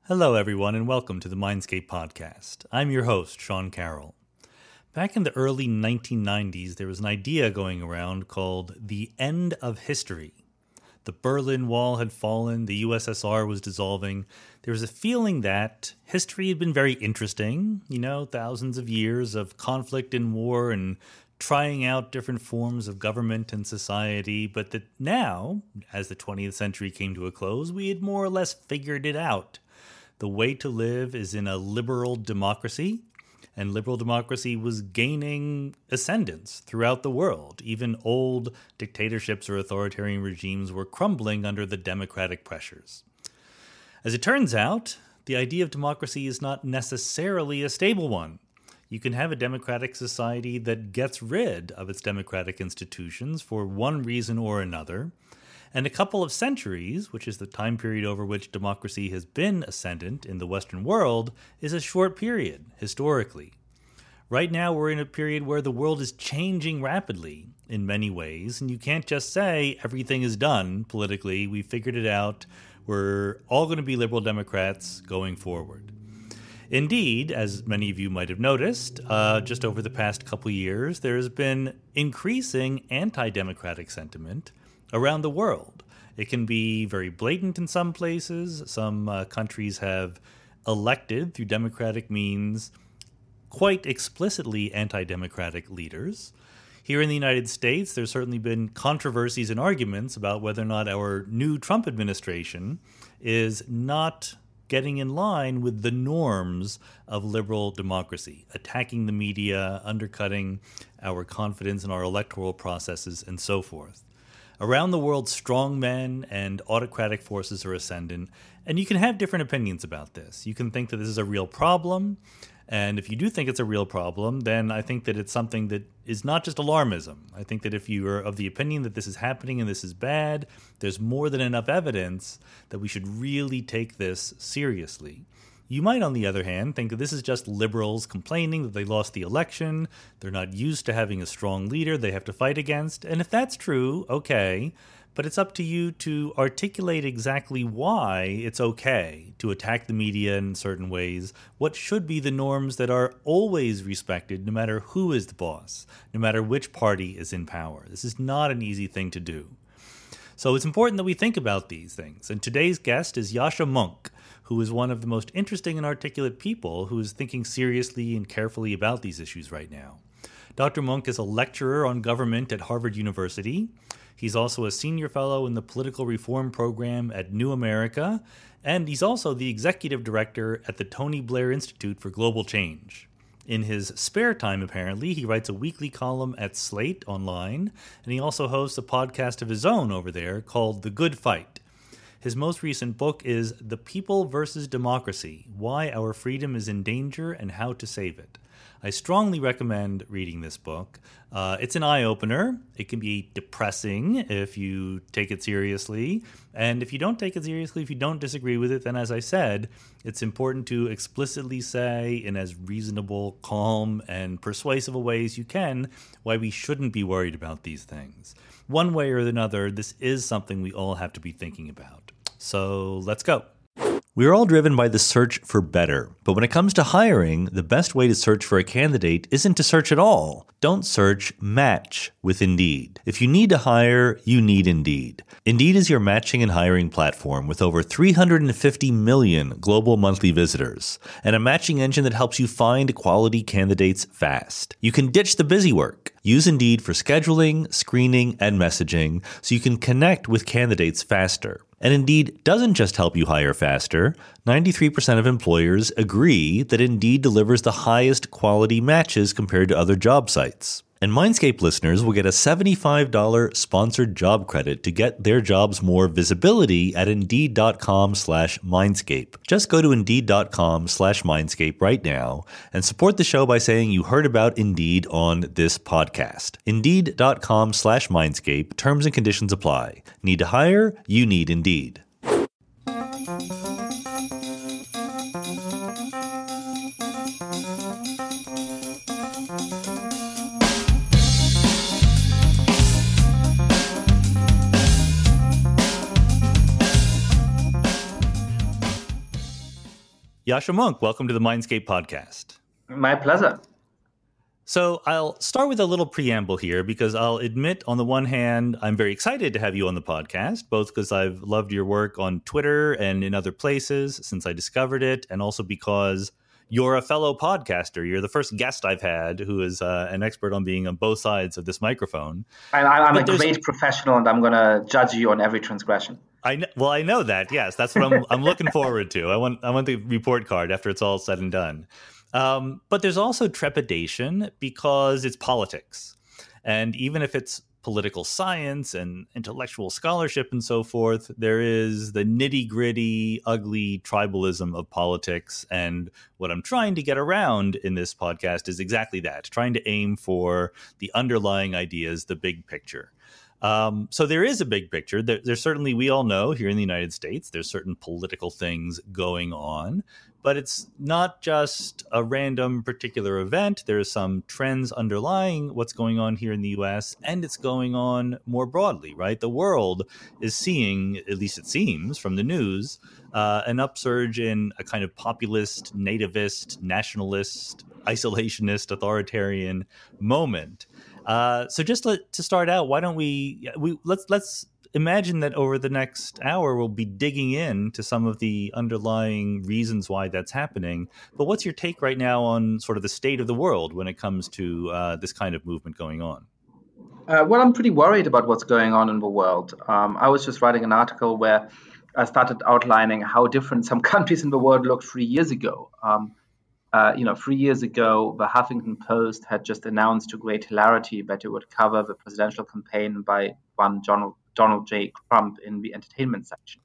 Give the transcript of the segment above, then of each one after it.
Hello, everyone, and welcome to the Mindscape podcast. I'm your host, Sean Carroll. Back in the early 1990s, there was an idea going around called the end of history. The Berlin Wall had fallen, the USSR was dissolving. There was a feeling that history had been very interesting, thousands of years of conflict and war and trying out different forms of government and society, but that now, as the 20th century came to a close, we had more or less figured it out. The way to live is in a liberal democracy, and liberal democracy was gaining ascendance throughout the world. Even old dictatorships or authoritarian regimes were crumbling under the democratic pressures. As it turns out, the idea of democracy is not necessarily a stable one. You can have a democratic society that gets rid of its democratic institutions for one reason or another. And a couple of centuries, which is the time period over which democracy has been ascendant in the Western world, is a short period, historically. Right now, we're in a period where the world is changing rapidly in many ways, and you can't just say everything is done politically, we figured it out, we're all going to be liberal Democrats going forward. Indeed, as many of you might have noticed, just over the past couple years, there has been increasing anti-democratic sentiment around the world. It can be very blatant in some places. Some countries have elected through democratic means quite explicitly anti-democratic leaders. Here in the United States, there's certainly been controversies and arguments about whether or not our new Trump administration is not getting in line with the norms of liberal democracy, attacking the media, undercutting our confidence in our electoral processes, and so forth. Around the world, strong men and autocratic forces are ascendant, and you can have different opinions about this. You can think that this is a real problem, and if you do think it's a real problem, then I think that it's something that is not just alarmism. I think that if you are of the opinion that this is happening and this is bad, there's more than enough evidence that we should really take this seriously. You might, on the other hand, think that this is just liberals complaining that they lost the election, they're not used to having a strong leader they have to fight against, and if that's true, okay, but it's up to you to articulate exactly why it's okay to attack the media in certain ways, what should be the norms that are always respected no matter who is the boss, no matter which party is in power. This is not an easy thing to do. So it's important that we think about these things, and today's guest is Yascha Mounk, who is one of the most interesting and articulate people who is thinking seriously and carefully about these issues right now. Dr. Mounk is a lecturer on government at Harvard University. He's also a senior fellow in the Political Reform Program at New America, and he's also the executive director at the Tony Blair Institute for Global Change. In his spare time, apparently, he writes a weekly column at Slate online, and he also hosts a podcast of his own over there called The Good Fight. His most recent book is The People versus Democracy: Why Our Freedom is in Danger and How to Save It. I strongly recommend reading this book. It's an eye-opener. It can be depressing if you take it seriously. And if you don't take it seriously, if you don't disagree with it, then as I said, it's important to explicitly say in as reasonable, calm, and persuasive a way as you can why we shouldn't be worried about these things. One way or another, this is something we all have to be thinking about. So let's go. We are all driven by the search for better. But when it comes to hiring, the best way to search for a candidate isn't to search at all. Don't search, match with Indeed. If you need to hire, you need Indeed. Indeed is your matching and hiring platform with over 350 million global monthly visitors and a matching engine that helps you find quality candidates fast. You can ditch the busy work. Use Indeed for scheduling, screening, and messaging so you can connect with candidates faster. And Indeed doesn't just help you hire faster. 93% of employers agree that Indeed delivers the highest quality matches compared to other job sites. And Mindscape listeners will get a $75 sponsored job credit to get their jobs more visibility at Indeed.com/Mindscape. Just go to Indeed.com/Mindscape right now and support the show by saying you heard about Indeed on this podcast. Indeed.com/Mindscape. Terms and conditions apply. Need to hire? You need Indeed. Yascha Mounk, welcome to the Mindscape podcast. My pleasure. So I'll start with a little preamble here because I'll admit, on the one hand, I'm very excited to have you on the podcast, both because I've loved your work on Twitter and in other places since I discovered it, and also because you're a fellow podcaster. You're the first guest I've had who is an expert on being on both sides of this microphone. I'm a great professional, and I'm going to judge you on every transgression. I know that. Yes, that's what I'm looking forward to. I want the report card after it's all said and done. But there's also trepidation because it's politics. And even if it's political science and intellectual scholarship and so forth, there is the nitty-gritty, ugly tribalism of politics. And what I'm trying to get around in this podcast is exactly that, trying to aim for the underlying ideas, the big picture. So there is a big picture. There's certainly, we all know here in the United States, there's certain political things going on, but it's not just a random particular event. There are some trends underlying what's going on here in the U.S., and it's going on more broadly, right? The world is seeing, at least it seems from the news, an upsurge in a kind of populist, nativist, nationalist, isolationist, authoritarian moment. So just to start out, why don't let's imagine that over the next hour we'll be digging into some of the underlying reasons why that's happening. But what's your take right now on sort of the state of the world when it comes to this kind of movement going on? Well, I'm pretty worried about what's going on in the world. I was just writing an article where I started outlining how different some countries in the world looked 3 years ago. 3 years ago, the Huffington Post had just announced to great hilarity that it would cover the presidential campaign by one Donald J. Trump in the entertainment section.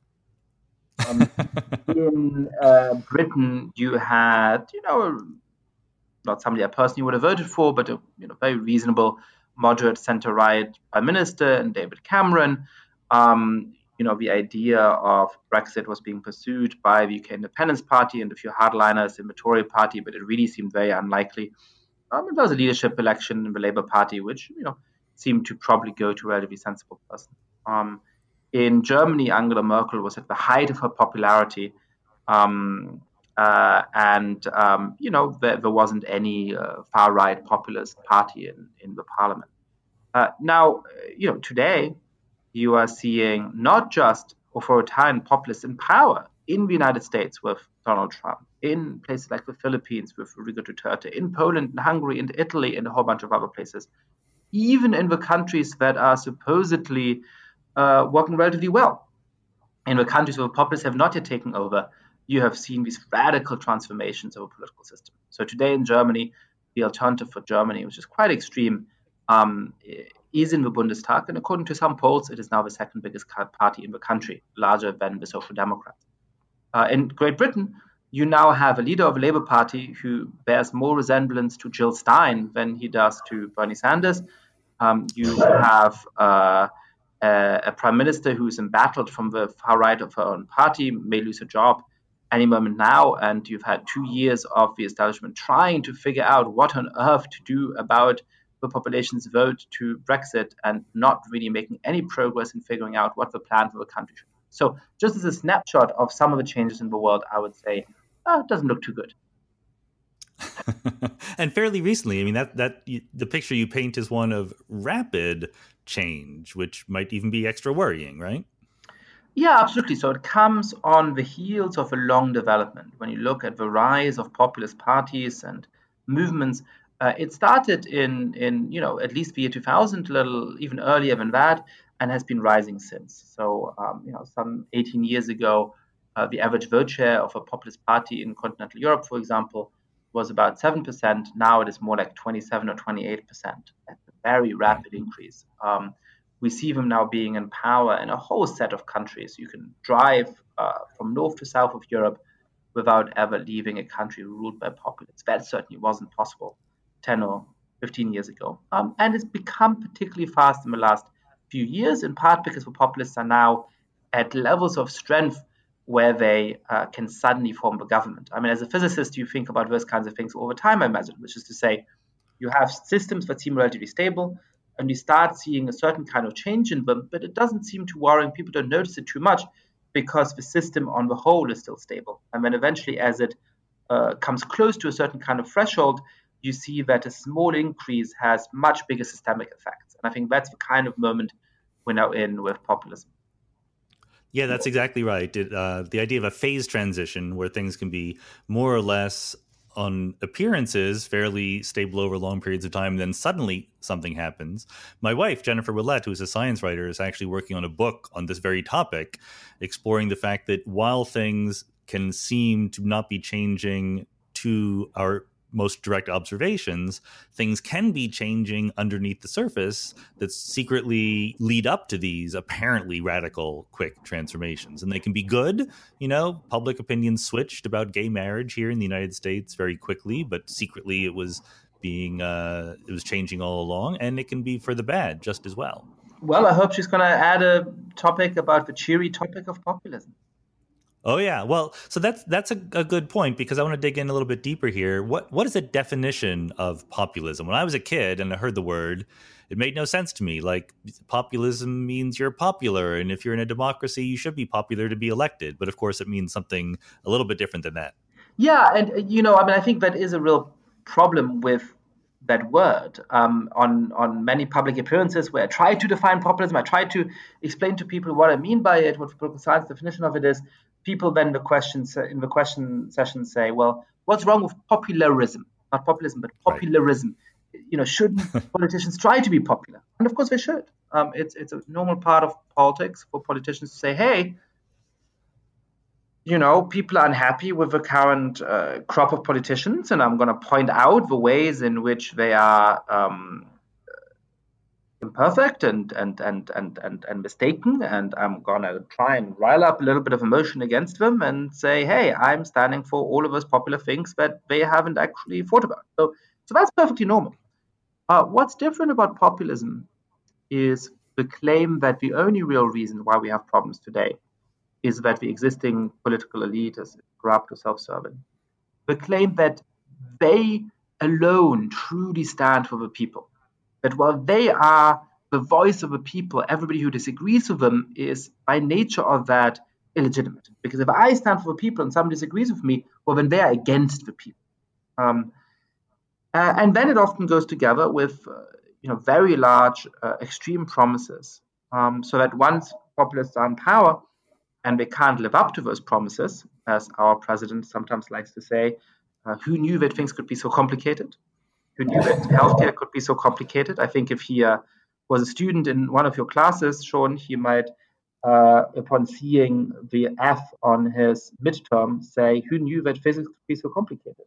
In Britain, you had, not somebody I personally would have voted for, but a very reasonable, moderate centre-right prime minister, and David Cameron. The idea of Brexit was being pursued by the UK Independence Party and a few hardliners in the Tory party, but it really seemed very unlikely. There was a leadership election in the Labour Party, which seemed to probably go to a relatively sensible person. In Germany, Angela Merkel was at the height of her popularity, and there wasn't any far-right populist party in the parliament. Now, today, you are seeing not just authoritarian populists in power in the United States with Donald Trump, in places like the Philippines with Rodrigo Duterte, in Poland and Hungary and Italy and a whole bunch of other places, even in the countries that are supposedly working relatively well. In the countries where the populists have not yet taken over, you have seen these radical transformations of a political system. So today in Germany, the Alternative for Germany, which is quite extreme, is in the Bundestag, and according to some polls, it is now the second biggest party in the country, larger than the Social Democrats. In Great Britain, you now have a leader of the Labour Party who bears more resemblance to Jill Stein than he does to Bernie Sanders. You have a prime minister who is embattled from the far right of her own party, may lose her job any moment now, and you've had 2 years of the establishment trying to figure out what on earth to do about the population's vote to Brexit and not really making any progress in figuring out what the plan for the country should be. So just as a snapshot of some of the changes in the world, I would say it doesn't look too good. And fairly recently, I mean, that the picture you paint is one of rapid change, which might even be extra worrying, right? Yeah, absolutely. So it comes on the heels of a long development. When you look at the rise of populist parties and movements, it started in at least the year 2000, a little even earlier than that, and has been rising since. So some 18 years ago, the average vote share of a populist party in continental Europe, for example, was about 7%. Now it is more like 27 or 28%. That's a very rapid increase. We see them now being in power in a whole set of countries. You can drive from north to south of Europe without ever leaving a country ruled by populists. That certainly wasn't possible 10 or 15 years ago. And it's become particularly fast in the last few years, in part because the populists are now at levels of strength where they can suddenly form the government. I mean, as a physicist, you think about those kinds of things over time, I imagine, which is to say, you have systems that seem relatively stable, and you start seeing a certain kind of change in them, but it doesn't seem to worry, and people don't notice it too much because the system on the whole is still stable. And then eventually, as it comes close to a certain kind of threshold, you see that a small increase has much bigger systemic effects. And I think that's the kind of moment we're now in with populism. Yeah, that's exactly right. The idea of a phase transition where things can be more or less on appearances fairly stable over long periods of time, then suddenly something happens. My wife, Jennifer Willett, who's a science writer, is actually working on a book on this very topic, exploring the fact that while things can seem to not be changing to our most direct observations, things can be changing underneath the surface that secretly lead up to these apparently radical, quick transformations. And they can be good. Public opinion switched about gay marriage here in the United States very quickly, but secretly it was changing all along, and it can be for the bad just as well. Well, I hope she's going to add a topic about the cheery topic of populism. Oh yeah, well, so that's a good point, because I want to dig in a little bit deeper here. What is the definition of populism? When I was a kid and I heard the word, it made no sense to me. Like, populism means you're popular, and if you're in a democracy, you should be popular to be elected. But of course, it means something a little bit different than that. Yeah, and I think that is a real problem with that word. On many public appearances where I try to define populism, I try to explain to people what I mean by it, what political science definition of it is. People then in the question session say, well, what's wrong with popularism? Not populism, but popularism. Right. Shouldn't politicians try to be popular? And of course they should. It's a normal part of politics for politicians to say, hey, people are unhappy with the current crop of politicians, and I'm going to point out the ways in which they are imperfect and mistaken, and I'm gonna try and rile up a little bit of emotion against them and say, hey, I'm standing for all of those popular things that they haven't actually thought about. So that's perfectly normal. What's different about populism is the claim that the only real reason why we have problems today is that the existing political elite is corrupt or self-serving. The claim that they alone truly stand for the people. That while they are the voice of the people, everybody who disagrees with them is by nature of that illegitimate. Because if I stand for the people and someone disagrees with me, well, then they are against the people. And then it often goes together with very large extreme promises. So that once populists are in power and they can't live up to those promises, as our president sometimes likes to say, who knew that things could be so complicated? Who knew that healthcare could be so complicated? I think if he was a student in one of your classes, Sean, he might, upon seeing the F on his midterm, say, who knew that physics could be so complicated?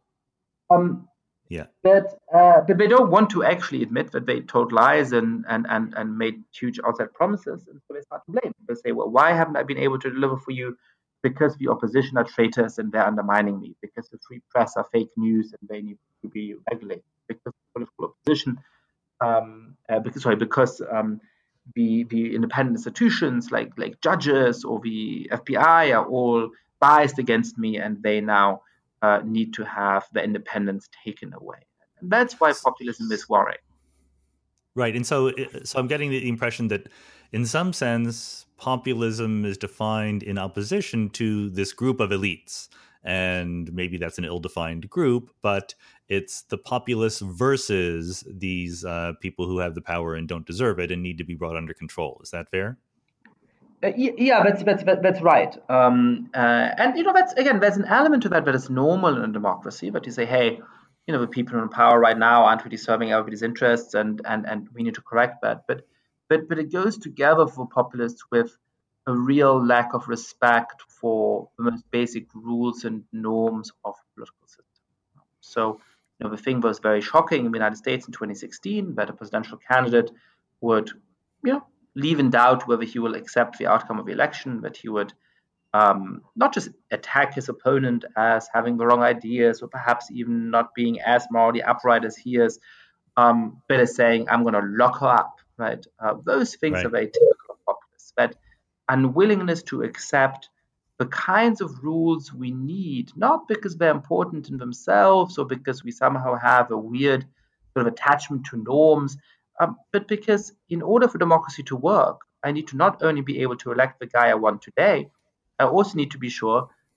But they don't want to actually admit that they told lies and made huge outside promises, and so they start to blame. They say, well, why haven't I been able to deliver for you? Because the opposition are traitors and they're undermining me. Because the free press are fake news and they need to be regulated. Because the political opposition, because the independent institutions like judges or the FBI are all biased against me, and they now need to have the independence taken away. And that's why populism is worrying. Right. And so I'm getting the impression that in some sense, populism is defined in opposition to this group of elites. And maybe that's an ill-defined group, but it's the populace versus these people who have the power and don't deserve it and need to be brought under control. Is that fair? Yeah, that's right. And there's an element to that is normal in a democracy. But you say, hey, the people in power right now aren't really serving everybody's interests, and we need to correct that. But it goes together for populists with a real lack of respect for the most basic rules and norms of the political system. So, the thing was very shocking in the United States in 2016 that a presidential candidate would, leave in doubt whether he will accept the outcome of the election, that he would not just attack his opponent as having the wrong ideas or perhaps even not being as morally upright as he is, but as saying, I'm going to lock her up, right? Those things are very typical of populists, that unwillingness to accept the kinds of rules we need, not because they're important in themselves or because we somehow have a weird sort of attachment to norms, but because in order for democracy to work, I need to not only be able to elect the guy I want today, I also need to be sure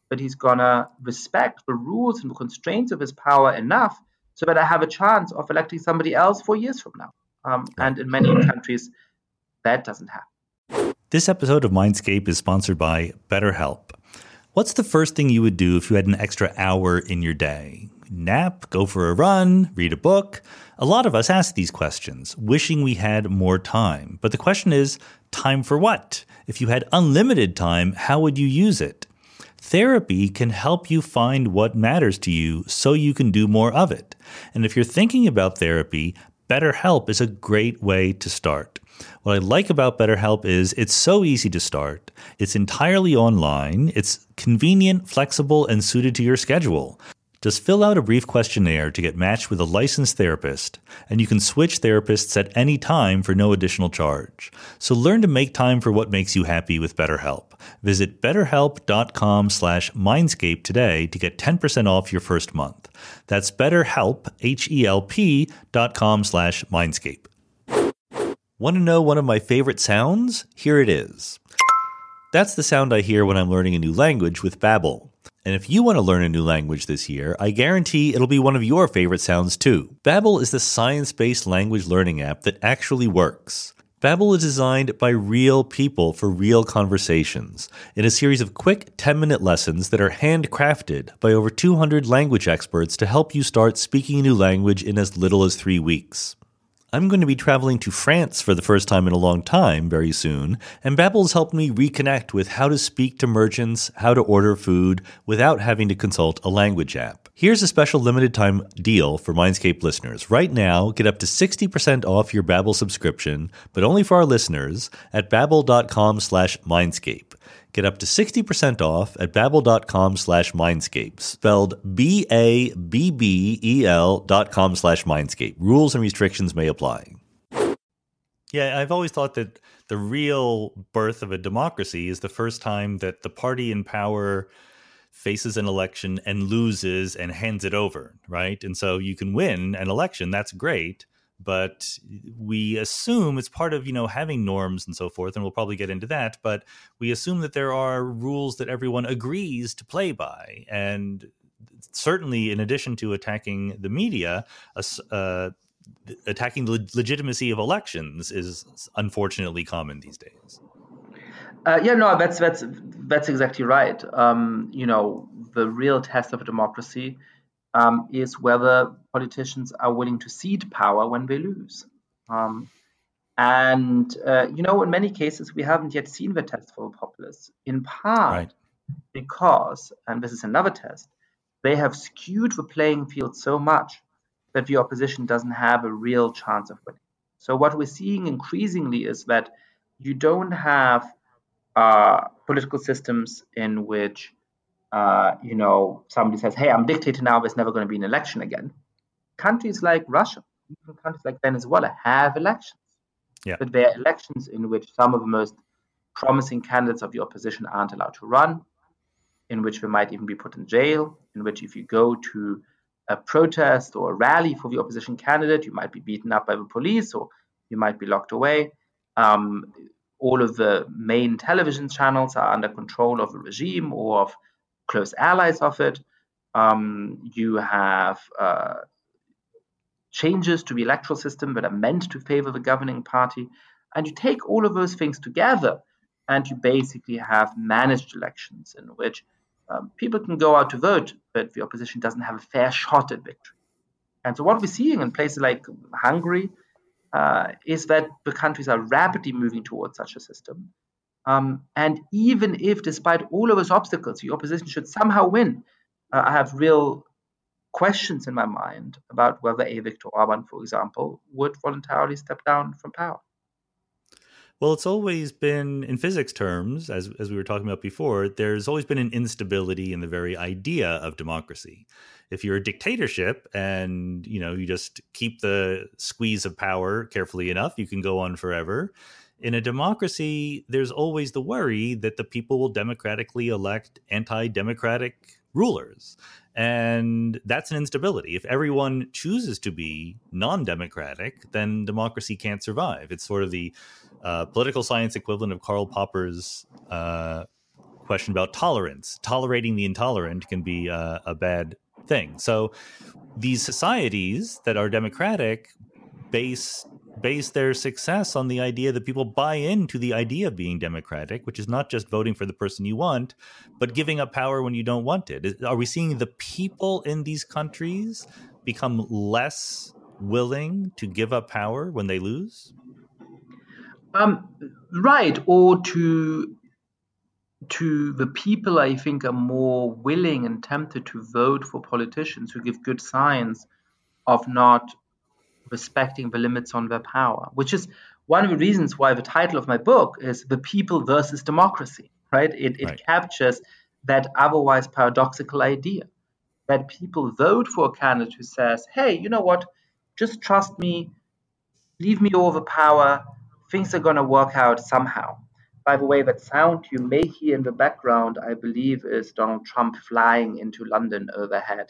but he's going to respect the rules and the constraints of his power enough so that I have a chance of electing somebody else 4 years from now. And in many countries, that doesn't happen. This episode of Mindscape is sponsored by BetterHelp. What's the first thing you would do if you had an extra hour in your day? Nap, go for a run, read a book? A lot of us ask these questions, wishing we had more time. But the question is, time for what? If you had unlimited time, how would you use it? Therapy can help you find what matters to you so you can do more of it. And if you're thinking about therapy, BetterHelp is a great way to start. What I like about BetterHelp is it's so easy to start. It's entirely online. It's convenient, flexible, and suited to your schedule. Just fill out a brief questionnaire to get matched with a licensed therapist, and you can switch therapists at any time for no additional charge. So learn to make time for what makes you happy with BetterHelp. Visit betterhelp.com/mindscape today to get 10% off your first month. That's BetterHelp, HELP.com/mindscape. Want to know one of my favorite sounds? Here it is. That's the sound I hear when I'm learning a new language with Babbel. And if you want to learn a new language this year, I guarantee it'll be one of your favorite sounds too. Babbel is the science-based language learning app that actually works. Babbel is designed by real people for real conversations in a series of quick 10-minute lessons that are handcrafted by over 200 language experts to help you start speaking a new language in as little as 3 weeks. I'm going to be traveling to France for the first time in a long time very soon, and Babbel's helped me reconnect with how to speak to merchants, how to order food, without having to consult a language app. Here's a special limited time deal for Mindscape listeners. Right now, get up to 60% off your Babbel subscription, but only for our listeners at babbel.com/mindscape. Get up to 60% off at babbel.com/mindscape, spelled BABBEL.com/mindscape. Rules and restrictions may apply. Yeah, I've always thought that the real birth of a democracy is the first time that the party in power faces an election and loses and hands it over, right? And so you can win an election, that's great. But we assume it's part of, having norms and so forth, and we'll probably get into that. But we assume that there are rules that everyone agrees to play by. And certainly, in addition to attacking the media, attacking the legitimacy of elections is unfortunately common these days. That's exactly right. The real test of a democracy is whether politicians are willing to cede power when they lose. In many cases, we haven't yet seen the test for the populists, in part because, and this is another test, they have skewed the playing field so much that the opposition doesn't have a real chance of winning. So what we're seeing increasingly is that you don't have political systems in which somebody says, hey, I'm dictator now, there's never going to be an election again. Countries like Russia, even countries like Venezuela have elections. Yeah. But they're elections in which some of the most promising candidates of the opposition aren't allowed to run, in which they might even be put in jail, in which if you go to a protest or a rally for the opposition candidate, you might be beaten up by the police or you might be locked away. All of the main television channels are under control of the regime or of close allies of it. You have changes to the electoral system that are meant to favor the governing party. And you take all of those things together and you basically have managed elections in which people can go out to vote, but the opposition doesn't have a fair shot at victory. And so what we're seeing in places like Hungary is that the countries are rapidly moving towards such a system. And even if, despite all of those obstacles, the opposition should somehow win, I have real questions in my mind about whether a Viktor Orban, for example, would voluntarily step down from power. Well, it's always been, in physics terms, as we were talking about before, there's always been an instability in the very idea of democracy. If you're a dictatorship and, you just keep the squeeze of power carefully enough, you can go on forever. In a democracy, there's always the worry that the people will democratically elect anti-democratic rulers. And that's an instability. If everyone chooses to be non-democratic, then democracy can't survive. It's sort of the political science equivalent of Karl Popper's question about tolerance. Tolerating the intolerant can be a bad thing. So these societies that are democratic base their success on the idea that people buy into the idea of being democratic, which is not just voting for the person you want, but giving up power when you don't want it. Are we seeing the people in these countries become less willing to give up power when they lose? Right, or to the people, I think, are more willing and tempted to vote for politicians who give good signs of not respecting the limits on their power, which is one of the reasons why the title of my book is The People versus Democracy, right? It captures that otherwise paradoxical idea that people vote for a candidate who says, hey, you know what, just trust me, leave me over power, things are going to work out somehow. By the way, that sound you may hear in the background, I believe, is Donald Trump flying into London overhead.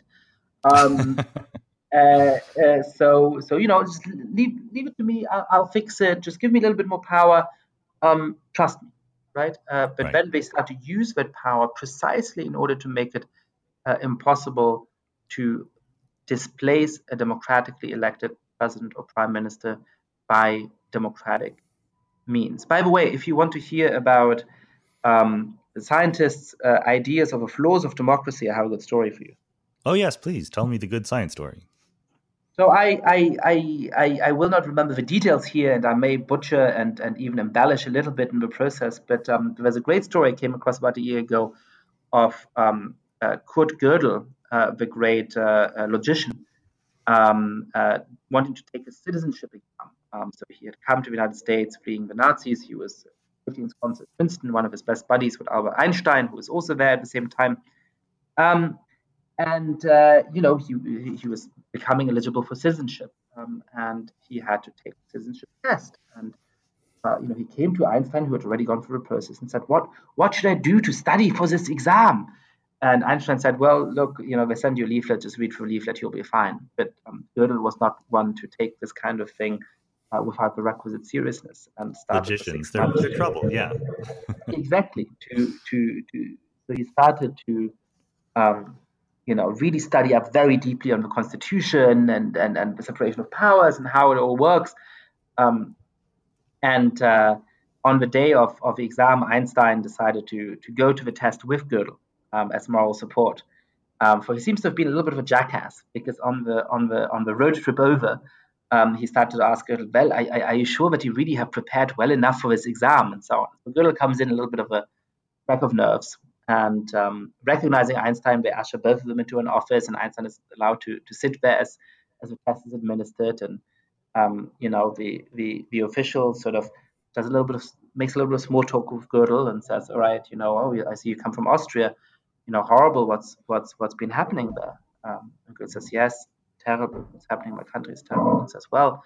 So just leave it to me. I'll fix it. Just give me a little bit more power. Trust me, right? But then they start to use that power precisely in order to make it impossible to displace a democratically elected president or prime minister by democratic means. By the way, if you want to hear about the scientists' ideas of the flaws of democracy, I have a good story for you. Oh yes, please tell me the good science story. So I will not remember the details here, and I may butcher and even embellish a little bit in the process. But there was a great story I came across about a year ago of Kurt Gödel, the great logician, wanting to take a citizenship exam. So he had come to the United States fleeing the Nazis. He was living in Wisconsin, Princeton. One of his best buddies was Albert Einstein, who was also there at the same time. He was becoming eligible for citizenship, and he had to take the citizenship test. And he came to Einstein, who had already gone through the process, and said, "What should I do to study for this exam?" And Einstein said, "Well, look, they send you a leaflet. Just read through a leaflet, you'll be fine." But Gödel was not one to take this kind of thing without the requisite seriousness, and started. Logicians, they're trouble, yeah. Exactly. So he started to. Really study up very deeply on the Constitution and the separation of powers and how it all works. On the day of the exam, Einstein decided to go to the test with Gödel as moral support. For he seems to have been a little bit of a jackass, because on the road trip over, he started to ask Gödel, "Well, are you sure that you really have prepared well enough for this exam?" and so on. So Gödel comes in a little bit of a crack of nerves. And recognizing Einstein, they usher both of them into an office, and Einstein is allowed to sit there as the test is administered. And the official sort of makes a little bit of small talk with Gödel and says, "All right, I see you come from Austria. Horrible. What's been happening there?" And Gödel says, "Yes, terrible. What's happening in my country is terrible." And says, "Well,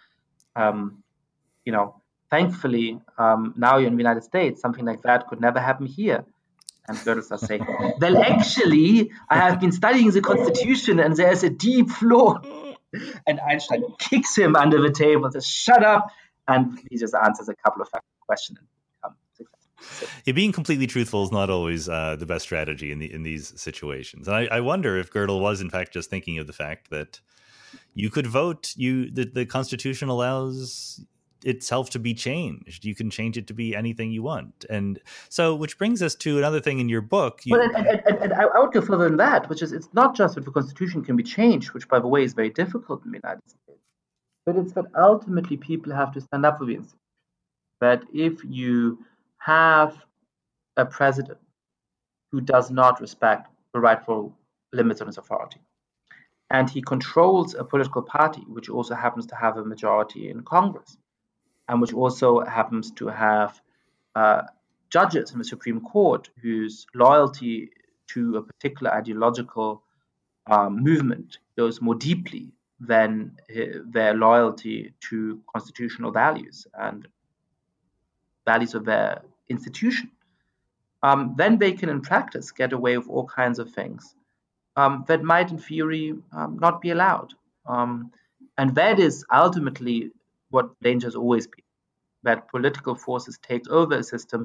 thankfully, now you're in the United States. Something like that could never happen here." And Gödel starts saying, "Well, actually, I have been studying the Constitution, and there's a deep flaw." And Einstein kicks him under the table and says, "Shut up!" And he just answers a couple of questions and becomes successful. Yeah, being completely truthful is not always the best strategy in these situations. And I wonder if Gödel was, in fact, just thinking of the fact that you could vote. The Constitution allows itself to be changed. You can change it to be anything you want. And so, which brings us to another thing in your book. And I would go further than that, which is, it's not just that the Constitution can be changed, which, by the way, is very difficult in the United States, but it's that ultimately people have to stand up for the institution. That if you have a president who does not respect the rightful limits on his authority, and he controls a political party which also happens to have a majority in Congress, and which also happens to have judges in the Supreme Court whose loyalty to a particular ideological movement goes more deeply than their loyalty to constitutional values and values of their institution, then they can, in practice, get away with all kinds of things that might, in theory, not be allowed. And that is ultimately what danger has always been, that political forces take over a system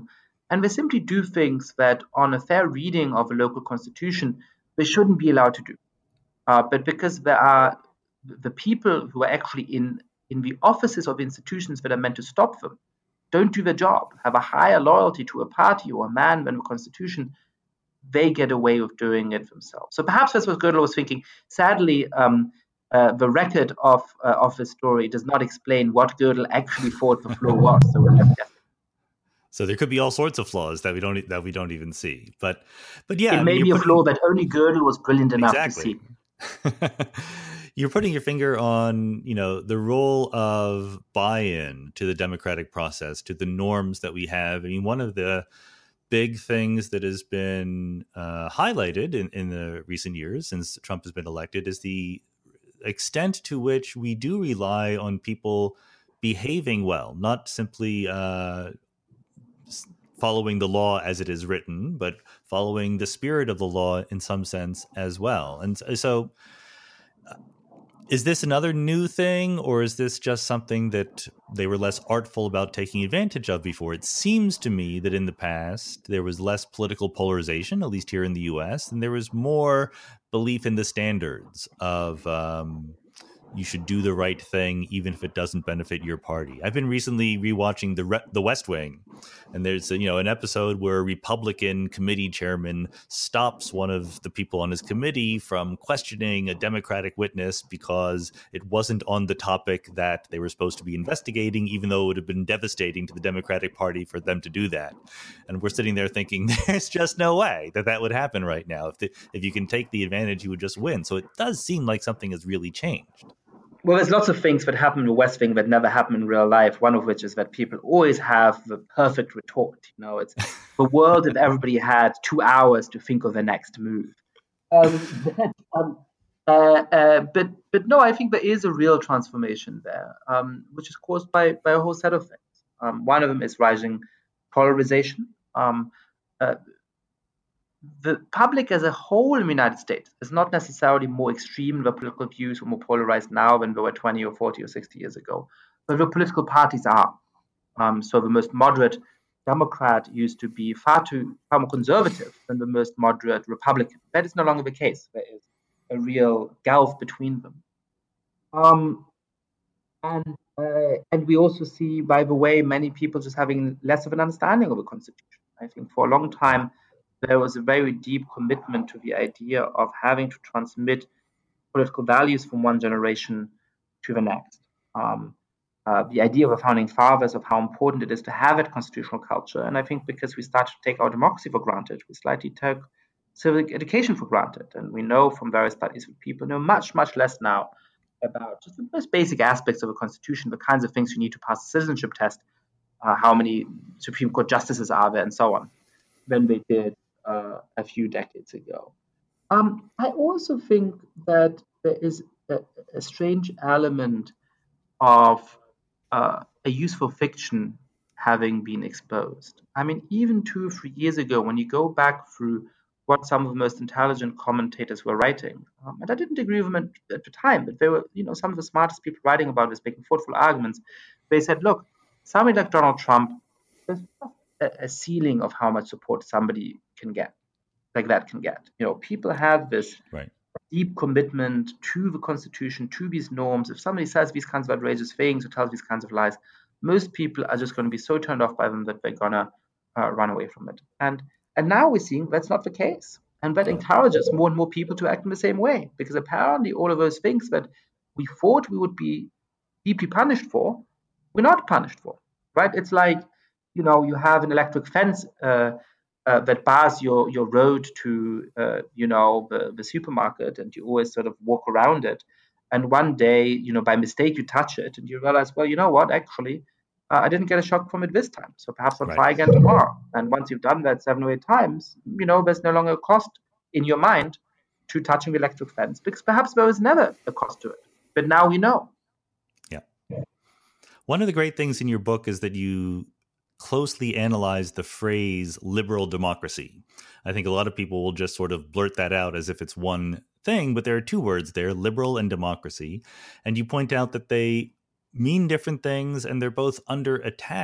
And they simply do things that, on a fair reading of a local constitution, they shouldn't be allowed to do. But because there are the people who are actually in the offices of institutions that are meant to stop them, don't do their job, have a higher loyalty to a party or a man than the constitution, they get away with doing it themselves. So perhaps that's what Gödel was thinking. Sadly, the record of the story does not explain what Gödel actually thought the flaw was. So we're left guessing. So there could be all sorts of flaws that we don't even see. But yeah, it may be a flaw that only Gödel was brilliant enough to see. You're putting your finger on, the role of buy-in to the democratic process, to the norms that we have. I mean, one of the big things that has been highlighted in the recent years since Trump has been elected is the extent to which we do rely on people behaving well, not simply following the law as it is written, but following the spirit of the law in some sense as well. And so is this another new thing, or is this just something that they were less artful about taking advantage of before? It seems to me that in the past, there was less political polarization, at least here in the US, and there was more belief in the standards of you should do the right thing, even if it doesn't benefit your party. I've been recently rewatching The West Wing, and there's an episode where a Republican committee chairman stops one of the people on his committee from questioning a Democratic witness because it wasn't on the topic that they were supposed to be investigating, even though it would have been devastating to the Democratic Party for them to do that. And we're sitting there thinking, there's just no way that would happen right now. If you can take the advantage, you would just win. So it does seem like something has really changed. Well, there's lots of things that happen in the West Wing that never happen in real life. One of which is that people always have the perfect retort. It's the world if everybody had 2 hours to think of their next move. But no, I think there is a real transformation there, which is caused by a whole set of things. One of them is rising polarization. The public as a whole in the United States is not necessarily more extreme in their political views or more polarized now than they were 20 or 40 or 60 years ago. But the political parties are. So the most moderate Democrat used to be far more conservative than the most moderate Republican. That is no longer the case. There is a real gulf between them. And we also see, by the way, many people just having less of an understanding of the Constitution. I think for a long time, there was a very deep commitment to the idea of having to transmit political values from one generation to the next. The idea of the founding fathers of how important it is to have that constitutional culture. And I think because we started to take our democracy for granted, we slightly took civic education for granted. And we know from various studies that people know much, much less now about just the most basic aspects of a constitution, the kinds of things you need to pass a citizenship test, how many Supreme Court justices are there, and so on, than they did a few decades ago. I also think that there is a strange element of a useful fiction having been exposed. I mean, even 2 or 3 years ago, when you go back through what some of the most intelligent commentators were writing, and I didn't agree with them at the time, but they were, some of the smartest people writing about this, making thoughtful arguments. They said, look, somebody like Donald Trump, there's a ceiling of how much support somebody can get. People have this deep commitment to the Constitution, to these norms. If somebody says these kinds of outrageous things or tells these kinds of lies, most people are just going to be so turned off by them that they're going to run away from it. And now we're seeing that's not the case. And that encourages more and more people to act in the same way, because apparently all of those things that we thought we would be deeply punished for, we're not punished for, right? It's like, you have an electric fence that bars your road to, the supermarket, and you always sort of walk around it. And one day, by mistake, you touch it and you realize, well, you know what, actually, I didn't get a shock from it this time. So perhaps I'll try again tomorrow. And once you've done that 7 or 8 times, there's no longer a cost in your mind to touching the electric fence, because perhaps there was never a cost to it. But now we know. Yeah. One of the great things in your book is that you closely analyze the phrase liberal democracy. I think a lot of people will just sort of blurt that out as if it's one thing, but there are 2 words there, liberal and democracy. And you point out that they mean different things and they're both under attack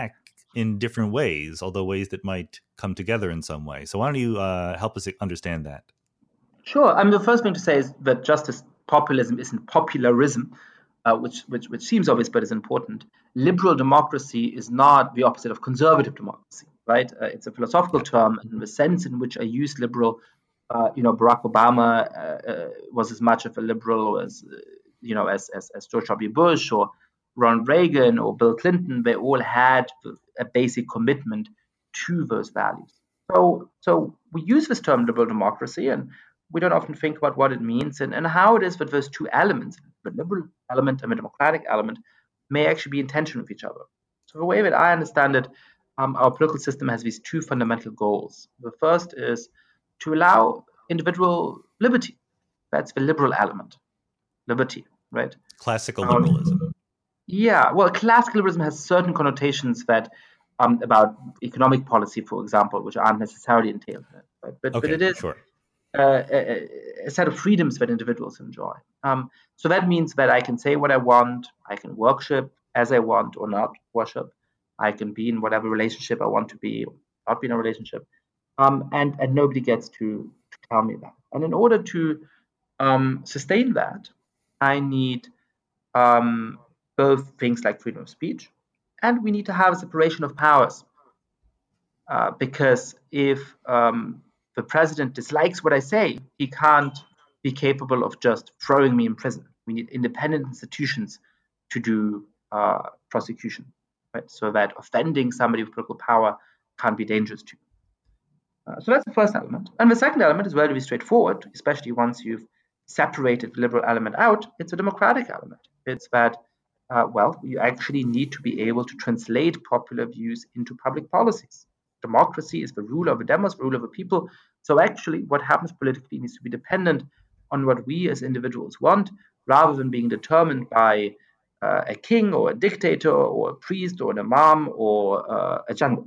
in different ways, although ways that might come together in some way. So why don't you help us understand that? Sure. I mean, the first thing to say is that just as populism isn't popularism, which seems obvious but is important, liberal democracy is not the opposite of conservative democracy, right? It's a philosophical term, and in the sense in which I use liberal, Barack Obama was as much of a liberal as George W. Bush or Ronald Reagan or Bill Clinton. They all had a basic commitment to those values. So we use this term liberal democracy, and we don't often think about what it means and how it is that those two elements, the liberal element and the democratic element, may actually be in tension with each other. So the way that I understand it, our political system has these two fundamental goals. The first is to allow individual liberty. That's the liberal element, liberty, right? Classical liberalism. Yeah, well, classical liberalism has certain connotations that about economic policy, for example, which aren't necessarily entailed in it. Right? But it is sure. A set of freedoms that individuals enjoy. So that means that I can say what I want, I can worship as I want or not worship, I can be in whatever relationship I want to be, or not be in a relationship, and nobody gets to tell me that. And in order to sustain that, I need both things like freedom of speech, and we need to have a separation of powers. Because if the president dislikes what I say, he can't be capable of just throwing me in prison. We need independent institutions to do prosecution, right? So that offending somebody with political power can't be dangerous to you. So that's the first element. And the second element is relatively straightforward, especially once you've separated the liberal element out. It's a democratic element. It's that, you actually need to be able to translate popular views into public policies. Democracy is the rule of the demos, the rule of the people. So actually, what happens politically needs to be dependent on what we as individuals want, rather than being determined by a king or a dictator or a priest or an imam or a general.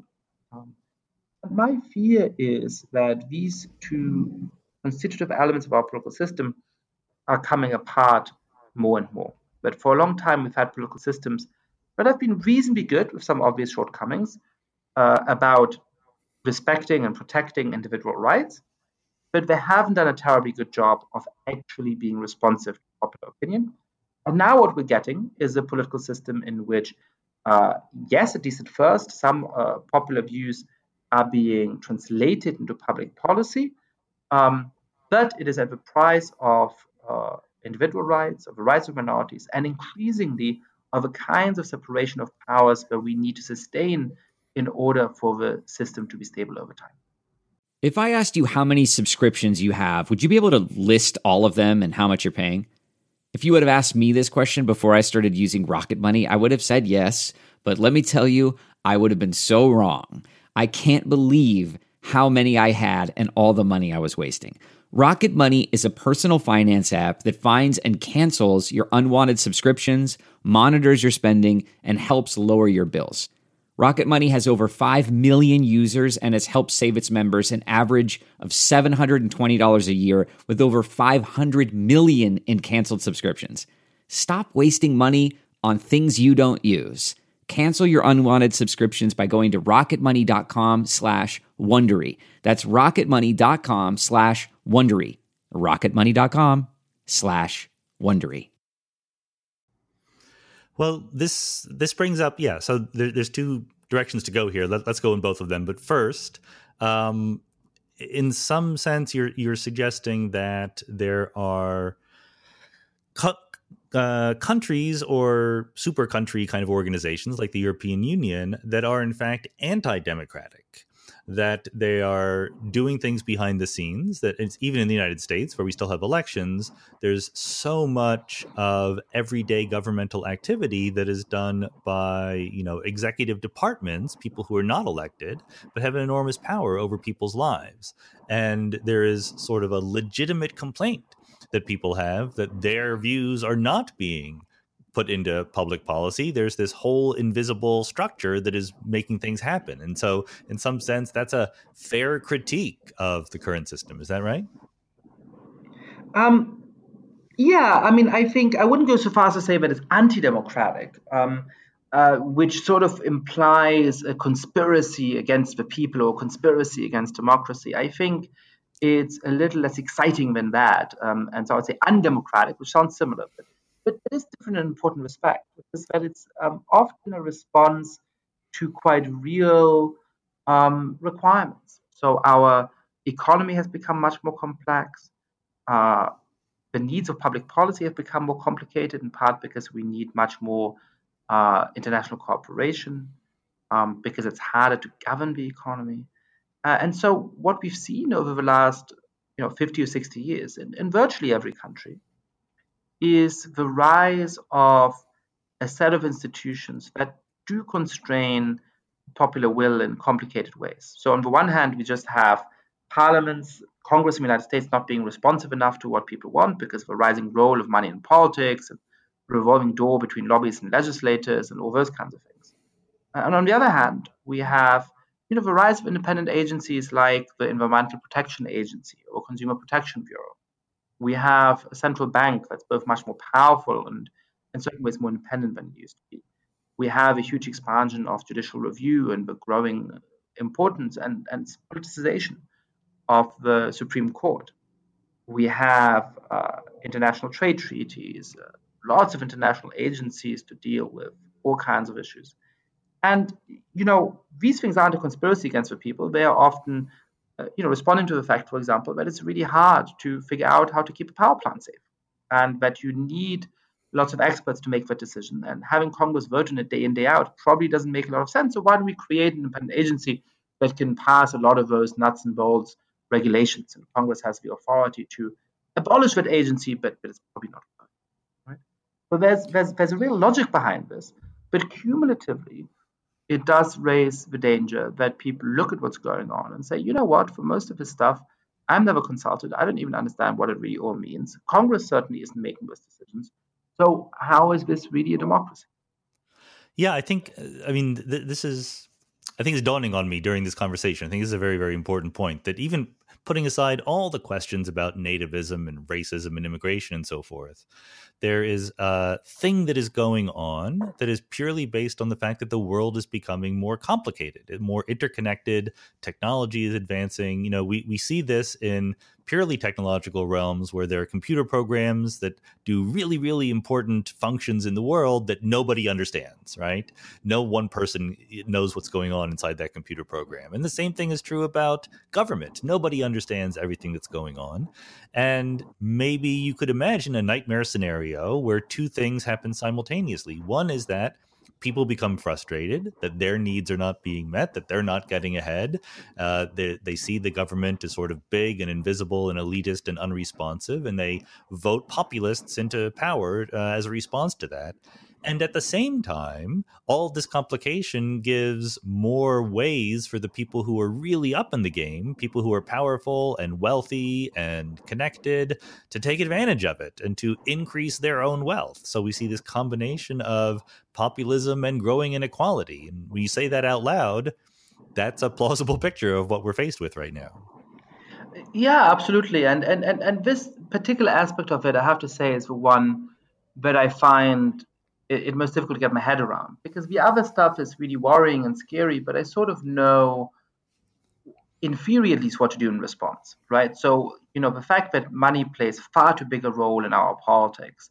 My fear is that these two constitutive elements of our political system are coming apart more and more. But for a long time, we've had political systems that have been reasonably good with some obvious shortcomings about respecting and protecting individual rights, but they haven't done a terribly good job of actually being responsive to popular opinion. And now what we're getting is a political system in which, yes, at least at first, some popular views are being translated into public policy, but it is at the price of individual rights, of the rights of minorities, and increasingly of the kinds of separation of powers that we need to sustain in order for the system to be stable over time. If I asked you how many subscriptions you have, would you be able to list all of them and how much you're paying? If you would have asked me this question before I started using Rocket Money, I would have said yes, but let me tell you, I would have been so wrong. I can't believe how many I had and all the money I was wasting. Rocket Money is a personal finance app that finds and cancels your unwanted subscriptions, monitors your spending, and helps lower your bills. Rocket Money has over 5 million users and has helped save its members an average of $720 a year with over 500 million in canceled subscriptions. Stop wasting money on things you don't use. Cancel your unwanted subscriptions by going to rocketmoney.com/Wondery. That's rocketmoney.com/Wondery. rocketmoney.com/Wondery. Well, this brings up, so there's two directions to go here. Let's go in both of them. But first, in some sense, you're suggesting that there are countries or super country kind of organizations like the European Union that are in fact anti-democratic, that they are doing things behind the scenes, that it's even in the United States where we still have elections, there's so much of everyday governmental activity that is done by, executive departments, people who are not elected, but have an enormous power over people's lives. And there is sort of a legitimate complaint that people have that their views are not being put into public policy. There's this whole invisible structure that is making things happen. And so in some sense, that's a fair critique of the current system. Is that right? I think I wouldn't go so far as to say that it's anti-democratic. which sort of implies a conspiracy against the people or conspiracy against democracy. I think it's a little less exciting than that. And so I would say undemocratic, which sounds similar, but it is different in an important respect, which is that it's often a response to quite real requirements. So our economy has become much more complex. The needs of public policy have become more complicated, in part because we need much more international cooperation, because it's harder to govern the economy. And so what we've seen over the last 50 or 60 years in virtually every country is the rise of a set of institutions that do constrain popular will in complicated ways. So on the one hand, we just have parliaments, Congress in the United States not being responsive enough to what people want because of the rising role of money in politics and revolving door between lobbyists and legislators and all those kinds of things. And on the other hand, we have the rise of independent agencies like the Environmental Protection Agency or Consumer Protection Bureau. We have a central bank that's both much more powerful and in certain ways more independent than it used to be. We have a huge expansion of judicial review and the growing importance and politicization of the Supreme Court. We have international trade treaties, lots of international agencies to deal with all kinds of issues. And, these things aren't a conspiracy against the people. They are often, responding to the fact, for example, that it's really hard to figure out how to keep a power plant safe and that you need lots of experts to make that decision. And having Congress vote on it day in, day out probably doesn't make a lot of sense. So why don't we create an independent agency that can pass a lot of those nuts and bolts regulations? And Congress has the authority to abolish that agency, but it's probably not right. So there's a real logic behind this. But cumulatively, it does raise the danger that people look at what's going on and say, you know what, for most of this stuff, I'm never consulted. I don't even understand what it really all means. Congress certainly isn't making those decisions. So how is this really a democracy? Yeah, I think it's dawning on me during this conversation. I think this is a very, very important point, that even putting aside all the questions about nativism and racism and immigration and so forth, there is a thing that is going on that is purely based on the fact that the world is becoming more complicated and more interconnected. Technology is advancing. We see this in purely technological realms where there are computer programs that do really, really important functions in the world that nobody understands, right? No one person knows what's going on inside that computer program. And the same thing is true about government. Nobody understands everything that's going on. And maybe you could imagine a nightmare scenario where two things happen simultaneously. One is that people become frustrated that their needs are not being met, that they're not getting ahead. They see the government as sort of big and invisible and elitist and unresponsive, and they vote populists into power as a response to that. And at the same time, all this complication gives more ways for the people who are really up in the game, people who are powerful and wealthy and connected, to take advantage of it and to increase their own wealth. So we see this combination of populism and growing inequality. And when you say that out loud, that's a plausible picture of what we're faced with right now. Yeah, absolutely. And this particular aspect of it, I have to say, is the one that I find it most difficult to get my head around, because the other stuff is really worrying and scary, but I sort of know, in theory at least, what to do in response, right? So, the fact that money plays far too big a role in our politics,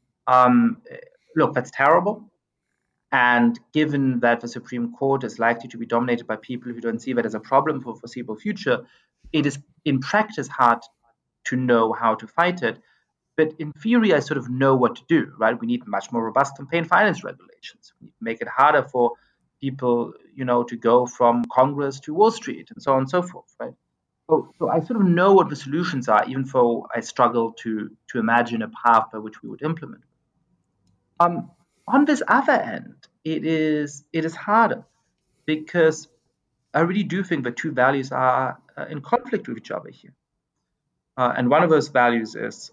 look, that's terrible. And given that the Supreme Court is likely to be dominated by people who don't see that as a problem for the foreseeable future, it is in practice hard to know how to fight it. But in theory, I sort of know what to do, right? We need much more robust campaign finance regulations. We need to make it harder for people, to go from Congress to Wall Street and so on and so forth, right? So I sort of know what the solutions are, even though I struggle to imagine a path by which we would implement them. On this other end, it is harder, because I really do think the two values are in conflict with each other here. And one of those values is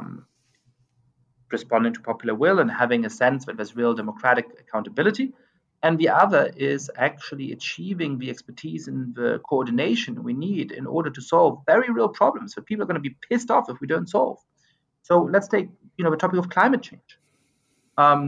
responding to popular will and having a sense that there's real democratic accountability. And the other is actually achieving the expertise and the coordination we need in order to solve very real problems that people are going to be pissed off if we don't solve. So let's take, the topic of climate change.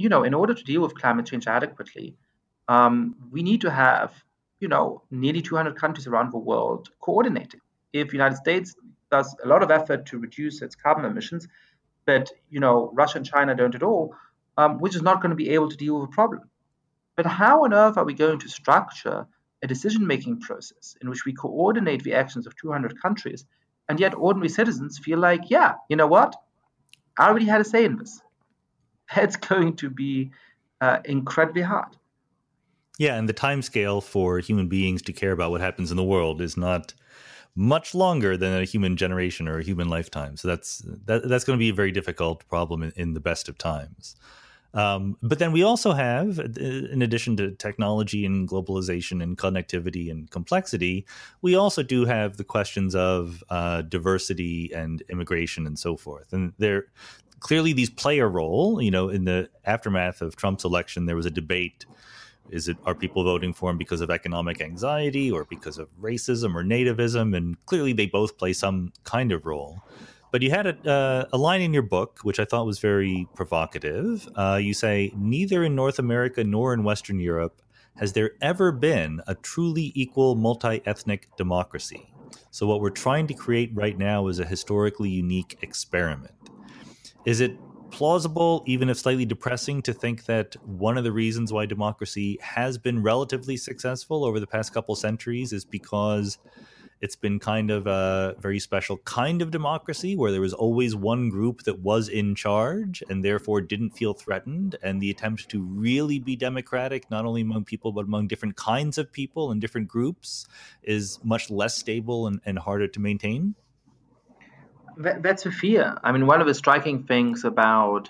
in order to deal with climate change adequately, we need to have, nearly 200 countries around the world coordinating. If the United States does a lot of effort to reduce its carbon emissions, but, Russia and China don't at all, we're just not going to be able to deal with the problem. But how on earth are we going to structure a decision-making process in which we coordinate the actions of 200 countries, and yet ordinary citizens feel like, yeah, you know what? I already had a say in this. That's going to be incredibly hard. Yeah, and the timescale for human beings to care about what happens in the world is not much longer than a human generation or a human lifetime. So that's going to be a very difficult problem in the best of times. But then we also have, in addition to technology and globalization and connectivity and complexity, we also do have the questions of diversity and immigration and so forth. And clearly these play a role. In the aftermath of Trump's election, there was a debate. Are people voting for him because of economic anxiety or because of racism or nativism? And clearly they both play some kind of role. But you had a line in your book, which I thought was very provocative. You say, neither in North America nor in Western Europe has there ever been a truly equal multi-ethnic democracy. So what we're trying to create right now is a historically unique experiment. Is it plausible, even if slightly depressing, to think that one of the reasons why democracy has been relatively successful over the past couple centuries is because it's been kind of a very special kind of democracy where there was always one group that was in charge and therefore didn't feel threatened, and the attempt to really be democratic, not only among people, but among different kinds of people and different groups, is much less stable and harder to maintain? That's a fear. I mean, one of the striking things about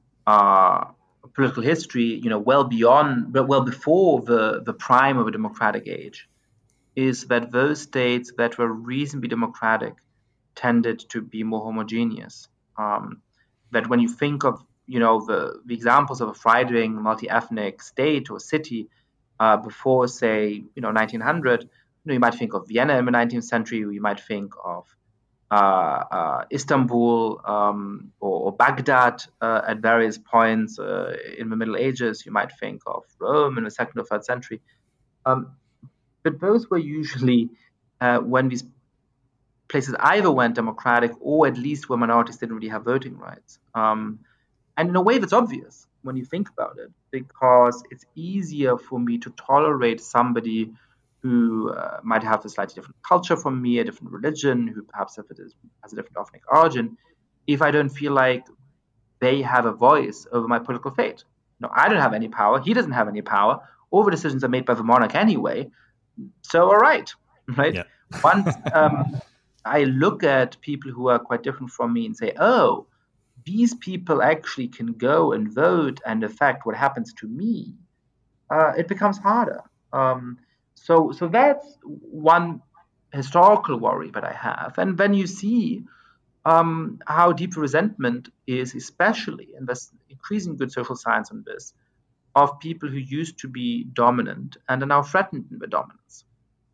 political history, well before the prime of a democratic age, is that those states that were reasonably democratic tended to be more homogeneous. That when you think of, the examples of a thriving multi-ethnic state or city before, say, 1900, you might think of Vienna in the 19th century, or you might think of Istanbul or Baghdad at various points in the Middle Ages. You might think of Rome in the 2nd or 3rd century. But those were usually when these places either went democratic or at least where minorities didn't really have voting rights. And in a way, that's obvious when you think about it, because it's easier for me to tolerate somebody who might have a slightly different culture from me, a different religion, who perhaps has a different ethnic origin, if I don't feel like they have a voice over my political fate. I don't have any power. He doesn't have any power. All the decisions are made by the monarch anyway. So, all right? Yeah. Once I look at people who are quite different from me and say, oh, these people actually can go and vote and affect what happens to me, it becomes harder. So that's one historical worry that I have. And then you see how deep resentment is, especially, and there's increasing good social science on this, of people who used to be dominant and are now threatened in their dominance.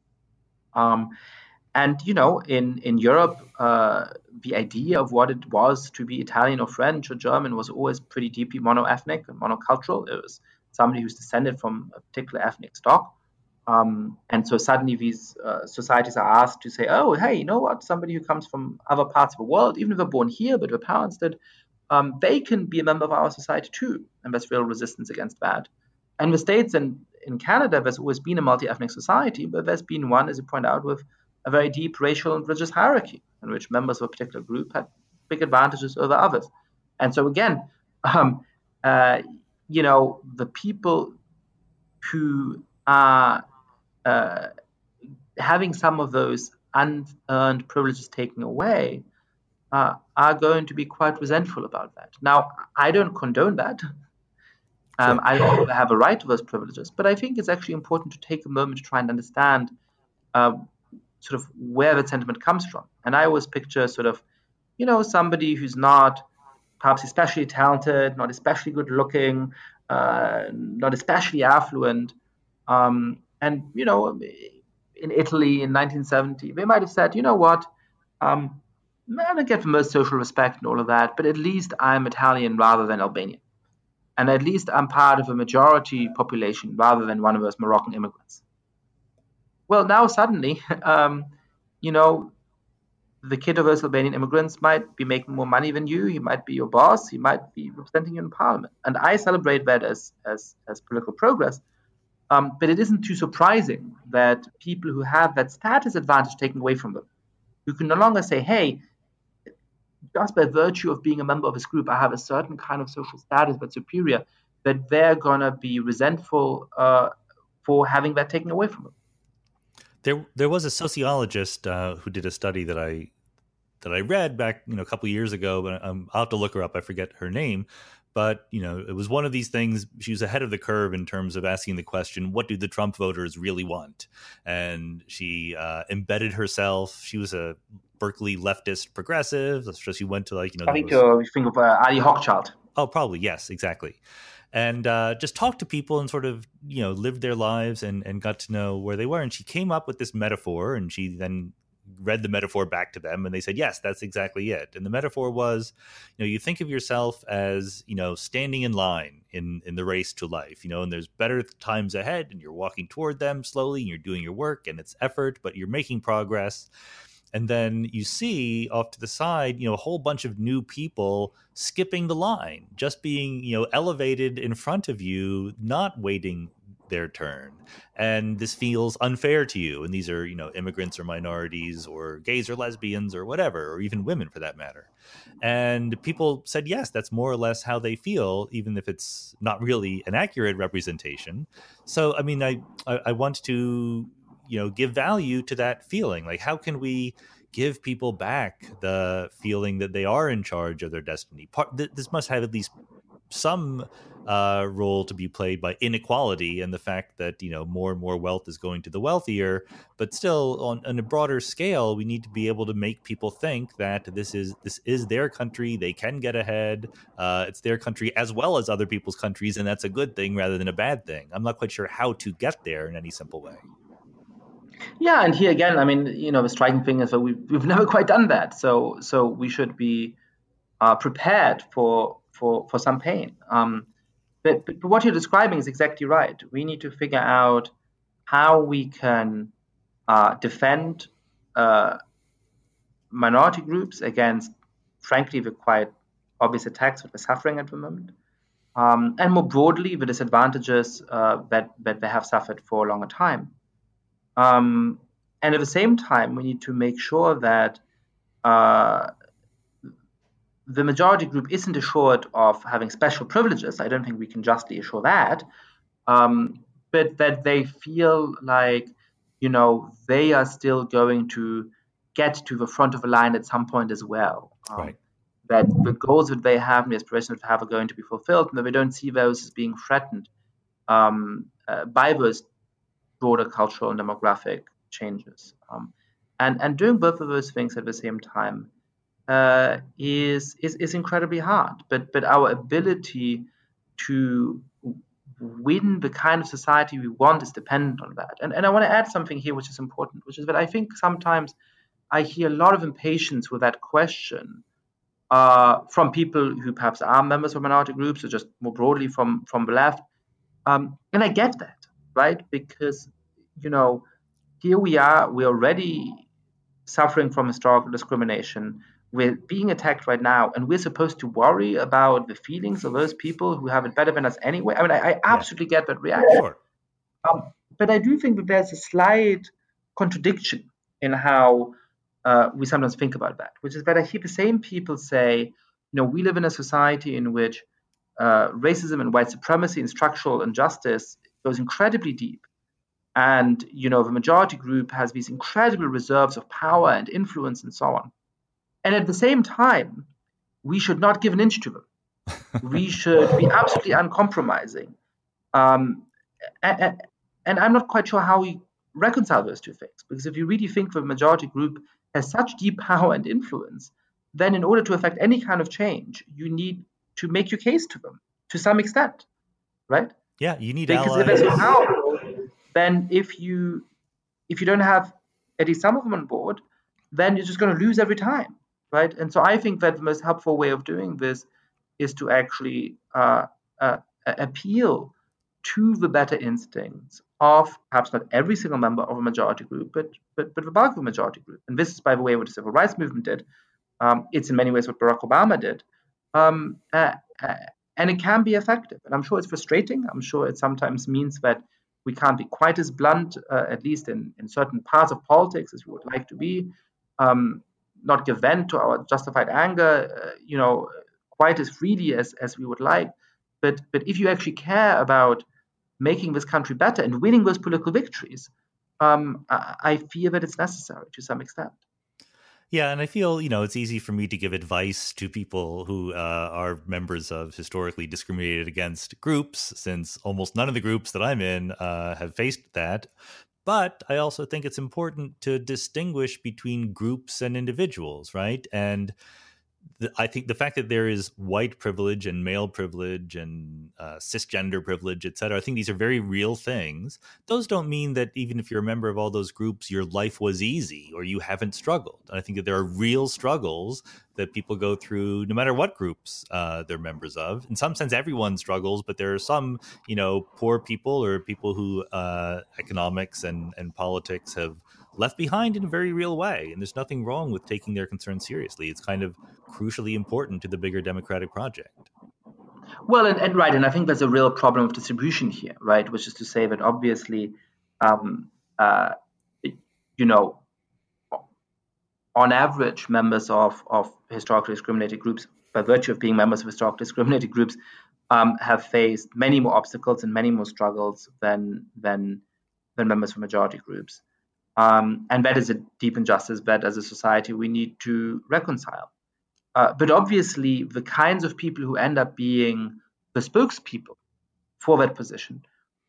And, in Europe, the idea of what it was to be Italian or French or German was always pretty deeply monoethnic and monocultural. It was somebody who's descended from a particular ethnic stock. And so suddenly these societies are asked to say, oh, hey, you know what? Somebody who comes from other parts of the world, even if they're born here, but their parents did, they can be a member of our society too. And there's real resistance against that. And the States and in Canada, there's always been a multi-ethnic society, but there's been one, as you point out, with a very deep racial and religious hierarchy in which members of a particular group had big advantages over others. And so again, the people who are having some of those unearned privileges taken away are going to be quite resentful about that. Now, I don't condone that. I have a right to those privileges, but I think it's actually important to take a moment to try and understand sort of where that sentiment comes from. And I always picture sort of, somebody who's not perhaps especially talented, not especially good looking, not especially affluent. And, in Italy in 1970, they might have said, you know what, I don't get the most social respect and all of that, but at least I'm Italian rather than Albanian. and at least I'm part of a majority population rather than one of those Moroccan immigrants. Well, now suddenly, the kid of those Albanian immigrants might be making more money than you. He might be your boss. He might be representing you in parliament. And I celebrate that as political progress. But it isn't too surprising that people who have that status advantage taken away from them, who can no longer say, hey, just by virtue of being a member of this group, I have a certain kind of social status that's superior, that they're going to be resentful for having that taken away from them. There was a sociologist who did a study that I read back a couple of years ago, but I'll have to look her up. I forget her name, but it was one of these things. She was ahead of the curve in terms of asking the question, what do the Trump voters really want? And she embedded herself. She was a Berkeley leftist progressive. So she went to I think you think of Ali Hochschild. Oh, probably. Yes, exactly. And just talked to people and sort of, lived their lives and got to know where they were. And she came up with this metaphor, and she then read the metaphor back to them, and they said, yes, that's exactly it. And the metaphor was, you think of yourself as, standing in line in the race to life, and there's better times ahead, and you're walking toward them slowly, and you're doing your work, and it's effort, but you're making progress. And then you see off to the side, a whole bunch of new people skipping the line, just being, elevated in front of you, not waiting their turn. And this feels unfair to you. And these are, immigrants or minorities or gays or lesbians or whatever, or even women for that matter. And people said, yes, that's more or less how they feel, even if it's not really an accurate representation. So, I mean, I want to give value to that feeling. Like, how can we give people back the feeling that they are in charge of their destiny? This must have at least some role to be played by inequality and the fact that more and more wealth is going to the wealthier. But still, on a broader scale, we need to be able to make people think that this is their country. They can get ahead. It's their country as well as other people's countries, and that's a good thing rather than a bad thing. I'm not quite sure how to get there in any simple way. Yeah, and here again, I mean, the striking thing is that we've never quite done that. So we should be prepared for some pain. But what you're describing is exactly right. We need to figure out how we can defend minority groups against, frankly, the quite obvious attacks that we're suffering at the moment, and more broadly, the disadvantages that they have suffered for a longer time. And at the same time, we need to make sure that the majority group isn't assured of having special privileges. I don't think we can justly assure that, but that they feel like, they are still going to get to the front of the line at some point as well. Right. That the goals that they have and the aspirations that they have are going to be fulfilled, and that we don't see those as being threatened by those broader cultural and demographic changes. And doing both of those things at the same time is incredibly hard. But our ability to win the kind of society we want is dependent on that. And I want to add something here which is important, which is that I think sometimes I hear a lot of impatience with that question from people who perhaps are members of minority groups or just more broadly from the left. And I get that. Right? Because, here we're already suffering from historical discrimination. We're being attacked right now, and we're supposed to worry about the feelings of those people who have it better than us anyway. I mean, I absolutely get that reaction. Sure. But I do think that there's a slight contradiction in how we sometimes think about that, which is that I hear the same people say, we live in a society in which racism and white supremacy and structural injustice goes incredibly deep. And, the majority group has these incredible reserves of power and influence and so on. And at the same time, we should not give an inch to them. We should be absolutely uncompromising. And I'm not quite sure how we reconcile those two things. Because if you really think the majority group has such deep power and influence, then in order to affect any kind of change, you need to make your case to them to some extent, right? Yeah, you need because allies. If they're so powerful, then if you don't have at least some of them on board, then you're just going to lose every time, right? And so I think that the most helpful way of doing this is to actually appeal to the better instincts of perhaps not every single member of a majority group, but the bulk of a majority group. And this is, by the way, what the civil rights movement did. It's in many ways what Barack Obama did. And it can be effective. And I'm sure it's frustrating. I'm sure it sometimes means that we can't be quite as blunt, at least in certain parts of politics, as we would like to be, not give vent to our justified anger, quite as freely as we would like. But if you actually care about making this country better and winning those political victories, I fear that it's necessary to some extent. Yeah, and I feel, it's easy for me to give advice to people who are members of historically discriminated against groups, since almost none of the groups that I'm in have faced that. But I also think it's important to distinguish between groups and individuals, right? And I think the fact that there is white privilege and male privilege and cisgender privilege, et cetera, I think these are very real things. Those don't mean that even if you're a member of all those groups, your life was easy or you haven't struggled. And I think that there are real struggles that people go through no matter what groups they're members of. In some sense, everyone struggles, but there are some, poor people or people who economics and politics have left behind in a very real way. And there's nothing wrong with taking their concerns seriously. It's kind of crucially important to the bigger democratic project. Well, and right, and I think there's a real problem of distribution here, right? Which is to say that obviously, on average, members of historically discriminated groups, by virtue of being members of historically discriminated groups, have faced many more obstacles and many more struggles than members of majority groups. And that is a deep injustice that as a society we need to reconcile. But obviously, the kinds of people who end up being the spokespeople for that position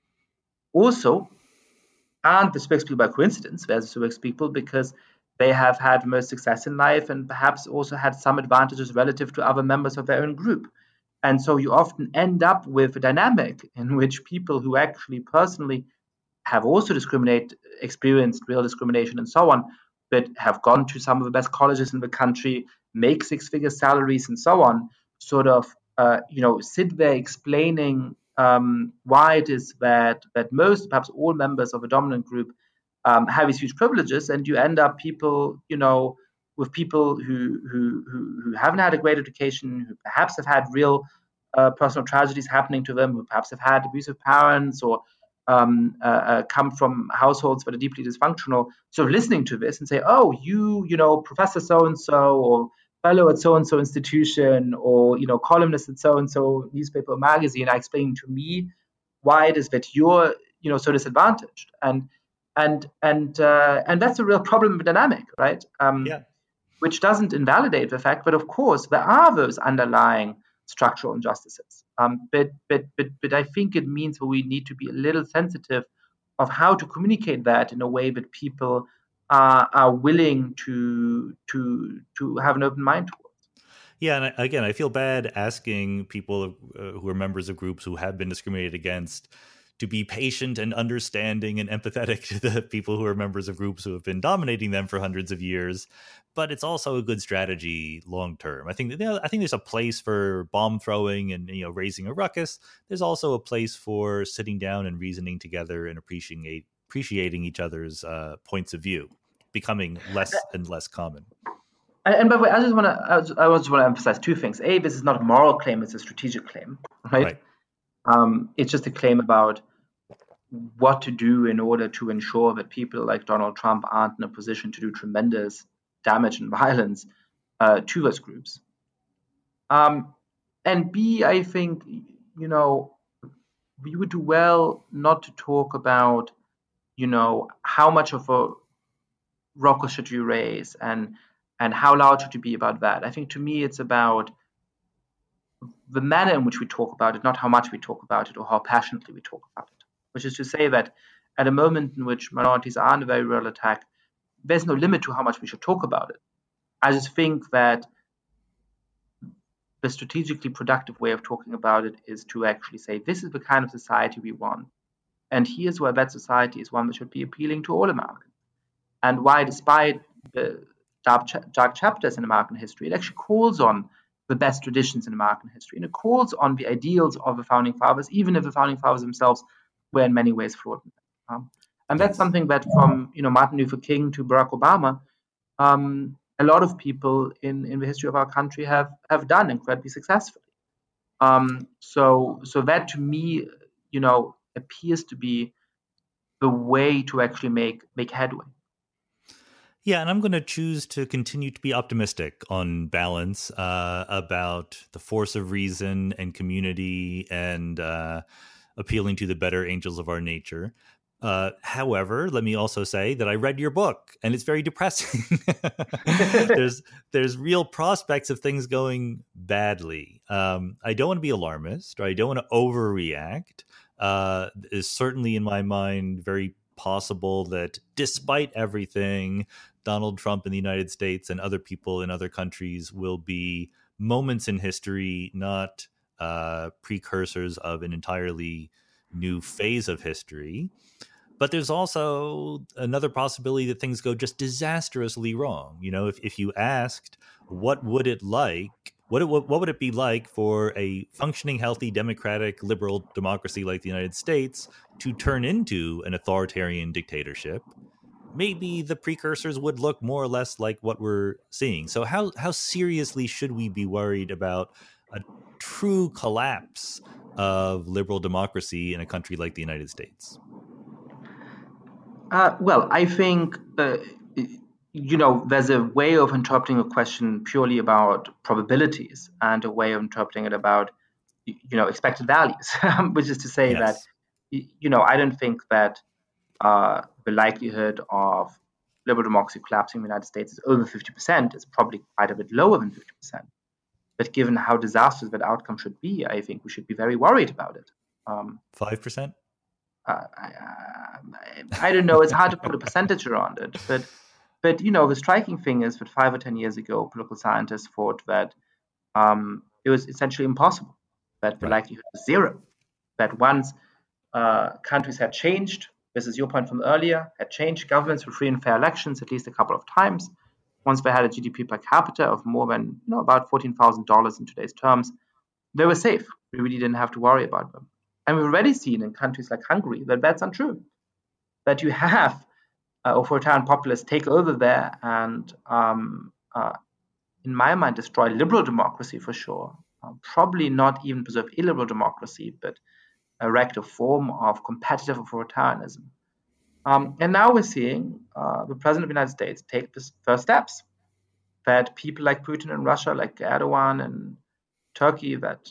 also aren't the spokespeople by coincidence. They're the spokespeople because they have had most success in life and perhaps also had some advantages relative to other members of their own group. And so you often end up with a dynamic in which people who actually personally have also experienced real discrimination and so on, but have gone to some of the best colleges in the country, make six-figure salaries and so on, sort of, sit there explaining why it is that most, perhaps all members of a dominant group have these huge privileges, and you end up with people who haven't had a great education, who perhaps have had real personal tragedies happening to them, who perhaps have had abusive parents or come from households that are deeply dysfunctional, sort of listening to this and say, oh, Professor so-and-so or fellow at so-and-so institution or, columnist at so-and-so newspaper or magazine are explaining to me why it is that you're, so disadvantaged. And that's a real problem of dynamic, right? Which doesn't invalidate the fact that, of course, there are those underlying structural injustices. But I think it means that we need to be a little sensitive of how to communicate that in a way that people are willing to have an open mind towards. Yeah, and again, I feel bad asking people who are members of groups who have been discriminated against to be patient and understanding and empathetic to the people who are members of groups who have been dominating them for hundreds of years. But it's also a good strategy long term. I think there's a place for bomb throwing and raising a ruckus. There's also a place for sitting down and reasoning together and appreciating each other's points of view, becoming less and less common. And by the way, I just want to emphasize two things. A, this is not a moral claim; it's a strategic claim, right? It's just a claim about what to do in order to ensure that people like Donald Trump aren't in a position to do tremendous damage and violence to those groups. And B, I think, we would do well not to talk about, how much of a ruckus should you raise and how loud should you be about that. I think to me it's about the manner in which we talk about it, not how much we talk about it or how passionately we talk about it. Which is to say that at a moment in which minorities are under very real attack, there's no limit to how much we should talk about it. I just think that the strategically productive way of talking about it is to actually say, this is the kind of society we want. And here's where that society is one that should be appealing to all Americans. And why, despite the dark chapters in American history, it actually calls on the best traditions in American history. And it calls on the ideals of the founding fathers, even if the founding fathers themselves were in many ways flawed. And that's something that from Martin Luther King to Barack Obama, a lot of people in the history of our country have done incredibly successfully. So that to me, appears to be the way to actually make headway. Yeah, and I'm going to choose to continue to be optimistic on balance about the force of reason and community and appealing to the better angels of our nature. However, let me also say that I read your book and it's very depressing. There's real prospects of things going badly. I don't want to be alarmist, or I don't want to overreact. It's certainly in my mind very possible that despite everything, Donald Trump in the United States and other people in other countries will be moments in history, not precursors of an entirely new phase of history. But there's also another possibility that things go just disastrously wrong. If you asked, what would it like? What would it be like for a functioning, healthy, democratic, liberal democracy like the United States to turn into an authoritarian dictatorship? Maybe the precursors would look more or less like what we're seeing. So how seriously should we be worried about a true collapse of liberal democracy in a country like the United States? Well, I think there's a way of interpreting a question purely about probabilities and a way of interpreting it about expected values, which is to say that I don't think that the likelihood of liberal democracy collapsing in the United States is over 50%. It's probably quite a bit lower than 50%. But given how disastrous that outcome should be, I think we should be very worried about it. 5%? I don't know. It's hard to put a percentage around it. But the striking thing is that 5 or 10 years ago, political scientists thought that it was essentially impossible, that the likelihood was zero, that once countries had changed, this is your point from earlier, had changed governments with free and fair elections at least a couple of times, once they had a GDP per capita of more than about $14,000 in today's terms, they were safe. We really didn't have to worry about them. And we've already seen in countries like Hungary that that's untrue, that you have authoritarian populists take over there and, in my mind, destroy liberal democracy for sure. Probably not even preserve illiberal democracy, but erect a form of competitive authoritarianism. And now we're seeing the President of the United States take the first steps, that people like Putin in Russia, like Erdogan and Turkey, that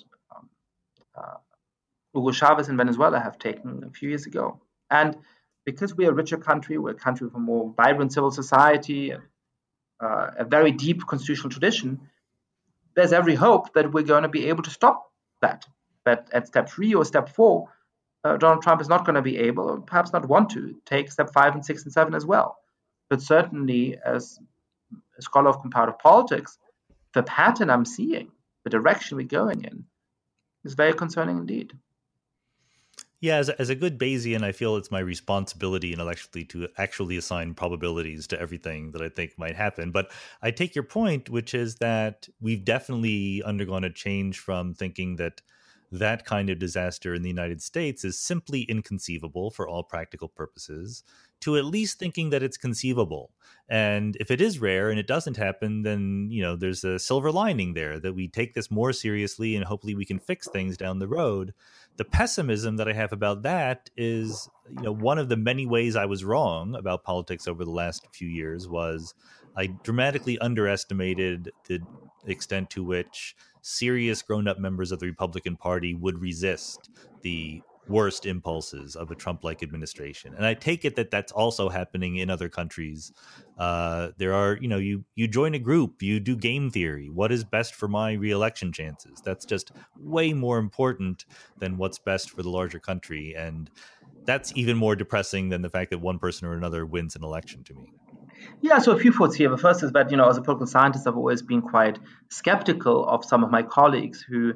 Hugo Chavez in Venezuela have taken a few years ago. And because we're a richer country, we're a country with a more vibrant civil society, and a very deep constitutional tradition, there's every hope that we're going to be able to stop that. That at step 3 or step 4, Donald Trump is not going to be able, or perhaps not want to, take step 5 and 6 and 7 as well. But certainly, as a scholar of comparative politics, the pattern I'm seeing, the direction we're going in, is very concerning indeed. Yeah, as a good Bayesian, I feel it's my responsibility intellectually to actually assign probabilities to everything that I think might happen. But I take your point, which is that we've definitely undergone a change from thinking that that kind of disaster in the United States is simply inconceivable for all practical purposes, to at least thinking that it's conceivable. And if it is rare and it doesn't happen, then, there's a silver lining there, that we take this more seriously and hopefully we can fix things down the road. The pessimism that I have about that is, one of the many ways I was wrong about politics over the last few years was I dramatically underestimated the extent to which serious grown-up members of the Republican Party would resist the worst impulses of a Trump-like administration. And I take it that that's also happening in other countries. There are, you join a group, you do game theory. What is best for my re-election chances? That's just way more important than what's best for the larger country. And that's even more depressing than the fact that one person or another wins an election to me. Yeah, so a few thoughts here. The first is that, as a political scientist, I've always been quite skeptical of some of my colleagues who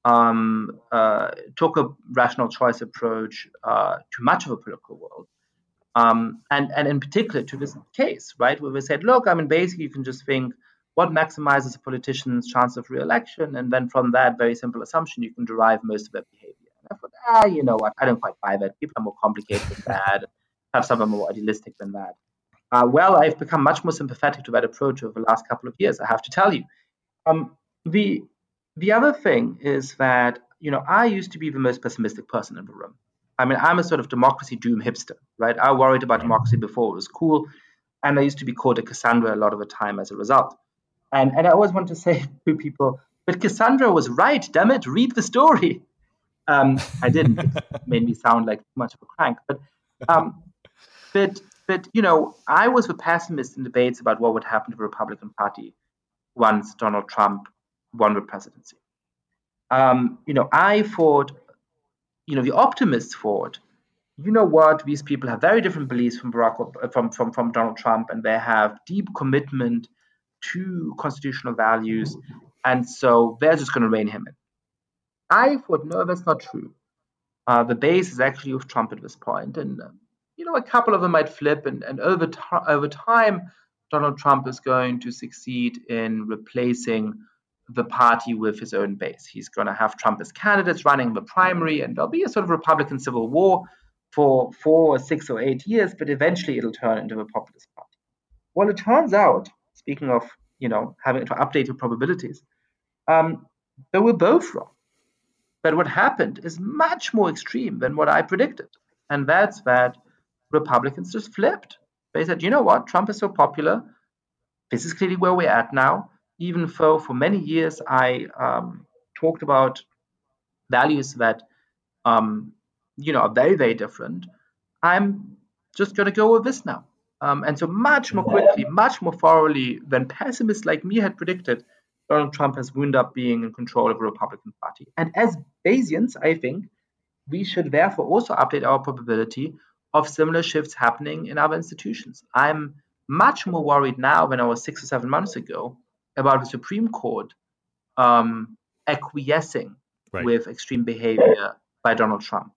took a rational choice approach to much of a political world. And in particular to this case, right, where we said, look, basically you can just think, what maximizes a politician's chance of re-election, and then from that very simple assumption, you can derive most of their behavior. And I thought, you know what? I don't quite buy that. People are more complicated than that. Perhaps some are more idealistic than that. Well, I've become much more sympathetic to that approach over the last couple of years, I have to tell you. The other thing is that, you know, I used to be the most pessimistic person in the room. I mean, I'm a sort of democracy doom hipster, right? I worried about democracy before it was cool, and I used to be called a Cassandra a lot of the time as a result. And I always want to say to people, but Cassandra was right, damn it, read the story. I didn't. It made me sound like too much of a crank. But you know, I was the pessimist in debates about what would happen to the Republican Party once Donald Trump won the presidency. You know, I thought, you know, the optimists thought, you know what, these people have very different beliefs from from Donald Trump, and they have deep commitment to constitutional values, and so they're just going to rein him in. I thought, no, that's not true. The base is actually with Trump at this point, and you know, a couple of them might flip, and over time, Donald Trump is going to succeed in replacing the party with his own base. He's going to have Trumpist candidates running the primary, and there'll be a sort of Republican civil war for 4 or 6 or 8 years, but eventually it'll turn into a populist party. Well, it turns out, speaking of, you know, having to update your probabilities, they were both wrong. But what happened is much more extreme than what I predicted. And that's that Republicans just flipped. They said, you know what, Trump is so popular. This is clearly where we're at now. Even though for many years I talked about values that, you know, are very, very different, I'm just going to go with this now. And so much more quickly, much more thoroughly than pessimists like me had predicted, Donald Trump has wound up being in control of the Republican Party. And as Bayesians, I think we should therefore also update our probability of similar shifts happening in other institutions. I'm much more worried now than I was 6 or 7 months ago about the Supreme Court acquiescing with extreme behavior by Donald Trump.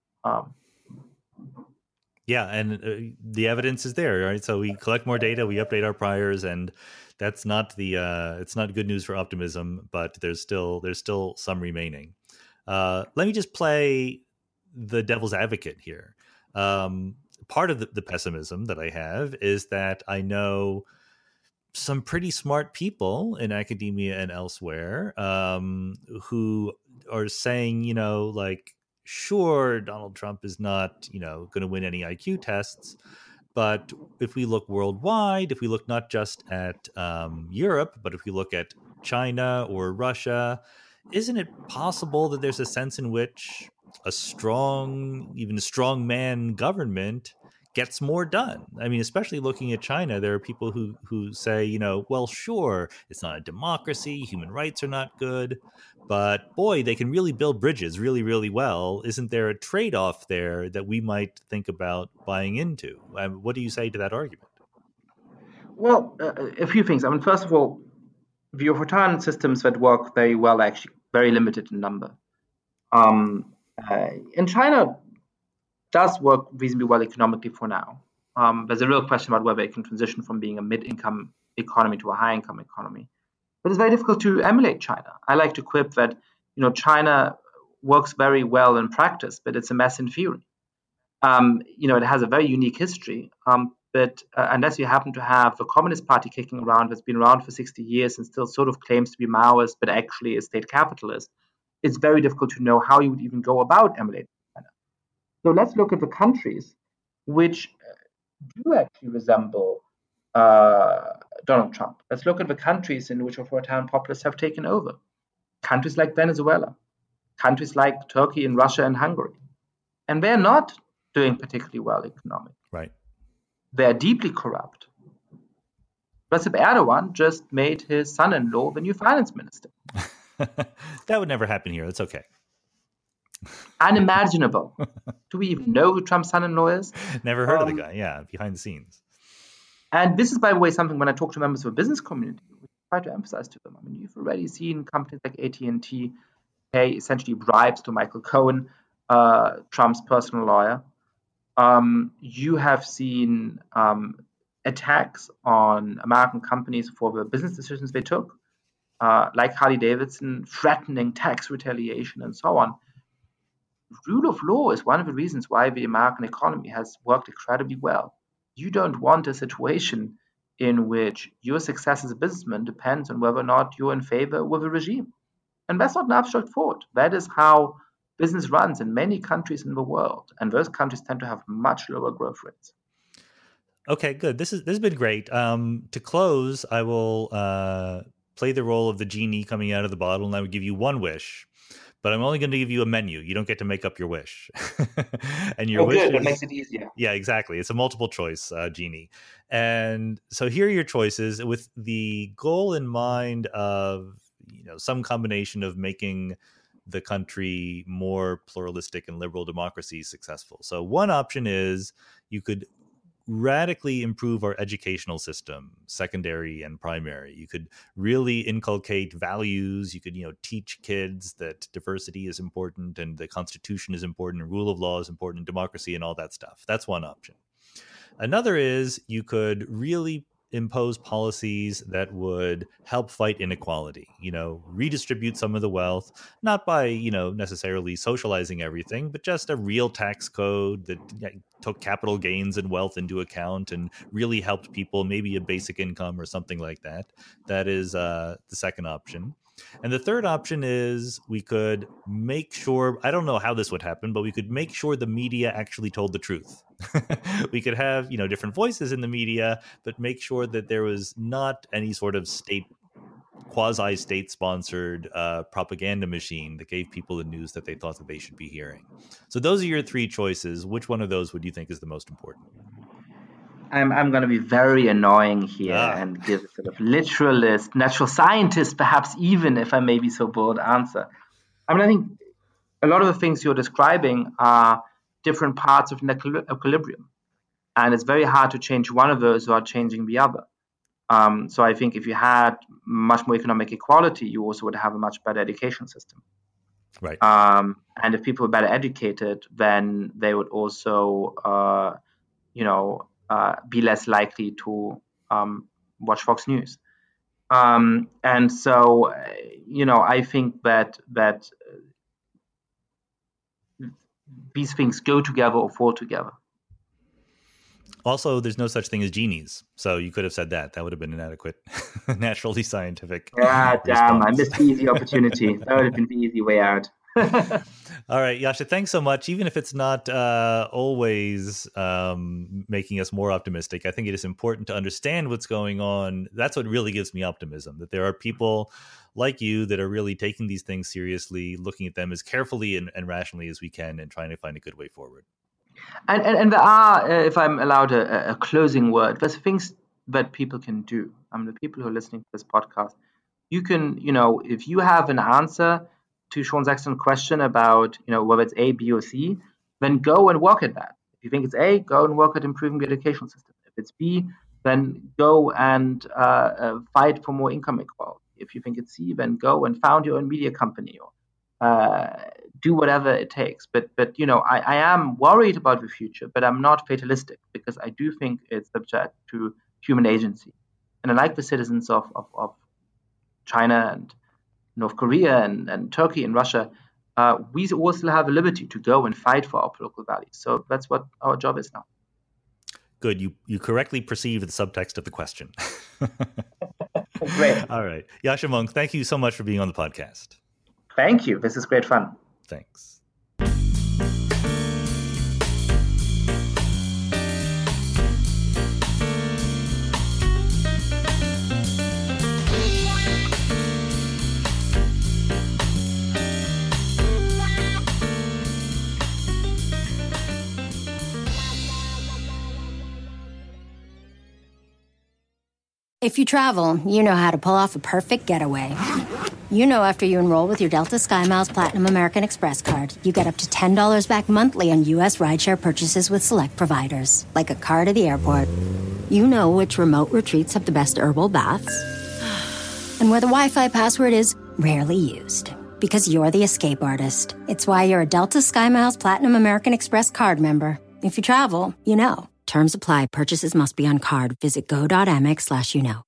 Yeah, and the evidence is there, right? So we collect more data, we update our priors, and that's not it's not good news for optimism, but there's still some remaining. Let me just play the devil's advocate here. Part of the pessimism that I have is that I know some pretty smart people in academia and elsewhere who are saying, you know, like, sure, Donald Trump is not, you know, going to win any IQ tests. But if we look worldwide, if we look not just at Europe, but if we look at China or Russia, isn't it possible that there's a sense in which a strong man government gets more done? I mean, especially looking at China, there are people who say, you know, well, sure, it's not a democracy, human rights are not good, but boy, they can really build bridges really, really well. Isn't there a trade-off there that we might think about buying into? What do you say to that argument? Well, a few things. I mean, first of all, the authoritarian systems that work very well are actually very limited in number. In China, does work reasonably well economically for now. There's a real question about whether it can transition from being a mid-income economy to a high-income economy. But it's very difficult to emulate China. I like to quip that, you know, China works very well in practice, but it's a mess in theory. You know, it has a very unique history. But unless you happen to have the Communist Party kicking around, that's been around for 60 years and still sort of claims to be Maoist, but actually is state capitalist, it's very difficult to know how you would even go about emulating China. So let's look at the countries which do actually resemble Donald Trump. Let's look at the countries in which authoritarian populists have taken over. Countries like Venezuela, countries like Turkey and Russia and Hungary. And they're not doing particularly well economically. Right. They're deeply corrupt. Recep Erdogan just made his son-in-law the new finance minister. That would never happen here. That's okay. Unimaginable. Do we even know who Trump's son-in-law is? Never heard of the guy. Yeah, behind the scenes. And this is, by the way, something when I talk to members of the business community, we try to emphasize to them. I mean, you've already seen companies like AT&T pay essentially bribes to Michael Cohen, Trump's personal lawyer. You have seen attacks on American companies for the business decisions they took, like Harley-Davidson threatening tax retaliation and so on. Rule of law is one of the reasons why the American economy has worked incredibly well. You don't want a situation in which your success as a businessman depends on whether or not you're in favor with a regime. And that's not an abstract thought. That is how business runs in many countries in the world. And those countries tend to have much lower growth rates. Okay, good. This has been great. To close, I will play the role of the genie coming out of the bottle, and I would give you one wish. But I'm only going to give you a menu. You don't get to make up your wish. And your wish That makes it easier. Yeah, exactly. It's a multiple choice genie. And so here are your choices with the goal in mind of, some combination of making the country more pluralistic and liberal democracy successful. So one option is you could radically improve our educational system, secondary and primary. You could really inculcate values. You could, teach kids that diversity is important and the Constitution is important and rule of law is important, democracy and all that stuff. That's one option. Another is you could really impose policies that would help fight inequality, redistribute some of the wealth, not by, necessarily socializing everything, but just a real tax code that took capital gains and wealth into account and really helped people, maybe a basic income or something like that. That is the second option. And the third option is we could make sure, I don't know how this would happen, but we could make sure the media actually told the truth. We could have, different voices in the media, but make sure that there was not any sort of quasi-state sponsored propaganda machine that gave people the news that they thought that they should be hearing. So those are your three choices. Which one of those would you think is the most important? I'm going to be very annoying here and give a sort of literalist, natural scientist, perhaps even, if I may be so bold, answer. I think a lot of the things you're describing are different parts of an equilibrium. And it's very hard to change one of those without changing the other. So I think if you had much more economic equality, you also would have a much better education system. Right. And if people were better educated, then they would also, be less likely to watch Fox News. And so, I think that these things go together or fall together. Also, there's no such thing as genies. So you could have said that. That would have been inadequate, naturally scientific. Yeah, damn, I missed the easy opportunity. That would have been the easy way out. All right, Yascha, thanks so much. Even if it's not always making us more optimistic, I think it is important to understand what's going on. That's what really gives me optimism, that there are people like you that are really taking these things seriously, looking at them as carefully and rationally as we can and trying to find a good way forward. And there are, if I'm allowed a closing word, there's things that people can do. The people who are listening to this podcast, you can, if you have an answer to Sean's excellent question about, whether it's A, B, or C, then go and work at that. If you think it's A, go and work at improving the education system. If it's B, then go and fight for more income equality. If you think it's C, then go and found your own media company or do whatever it takes. But I am worried about the future, but I'm not fatalistic because I do think it's subject to human agency. And I like the citizens of China and North Korea and Turkey and Russia, we all still have a liberty to go and fight for our political values. So that's what our job is now. Good. You correctly perceived the subtext of the question. Great. All right. Yascha Mounk, thank you so much for being on the podcast. Thank you. This is great fun. Thanks. If you travel, you know how to pull off a perfect getaway. After you enroll with your Delta SkyMiles Platinum American Express card, you get up to $10 back monthly on U.S. rideshare purchases with select providers, like a car to the airport. Which remote retreats have the best herbal baths, and where the Wi-Fi password is rarely used. Because you're the escape artist. It's why you're a Delta SkyMiles Platinum American Express card member. If you travel, Terms apply. Purchases must be on card. Visit go.amex/you know.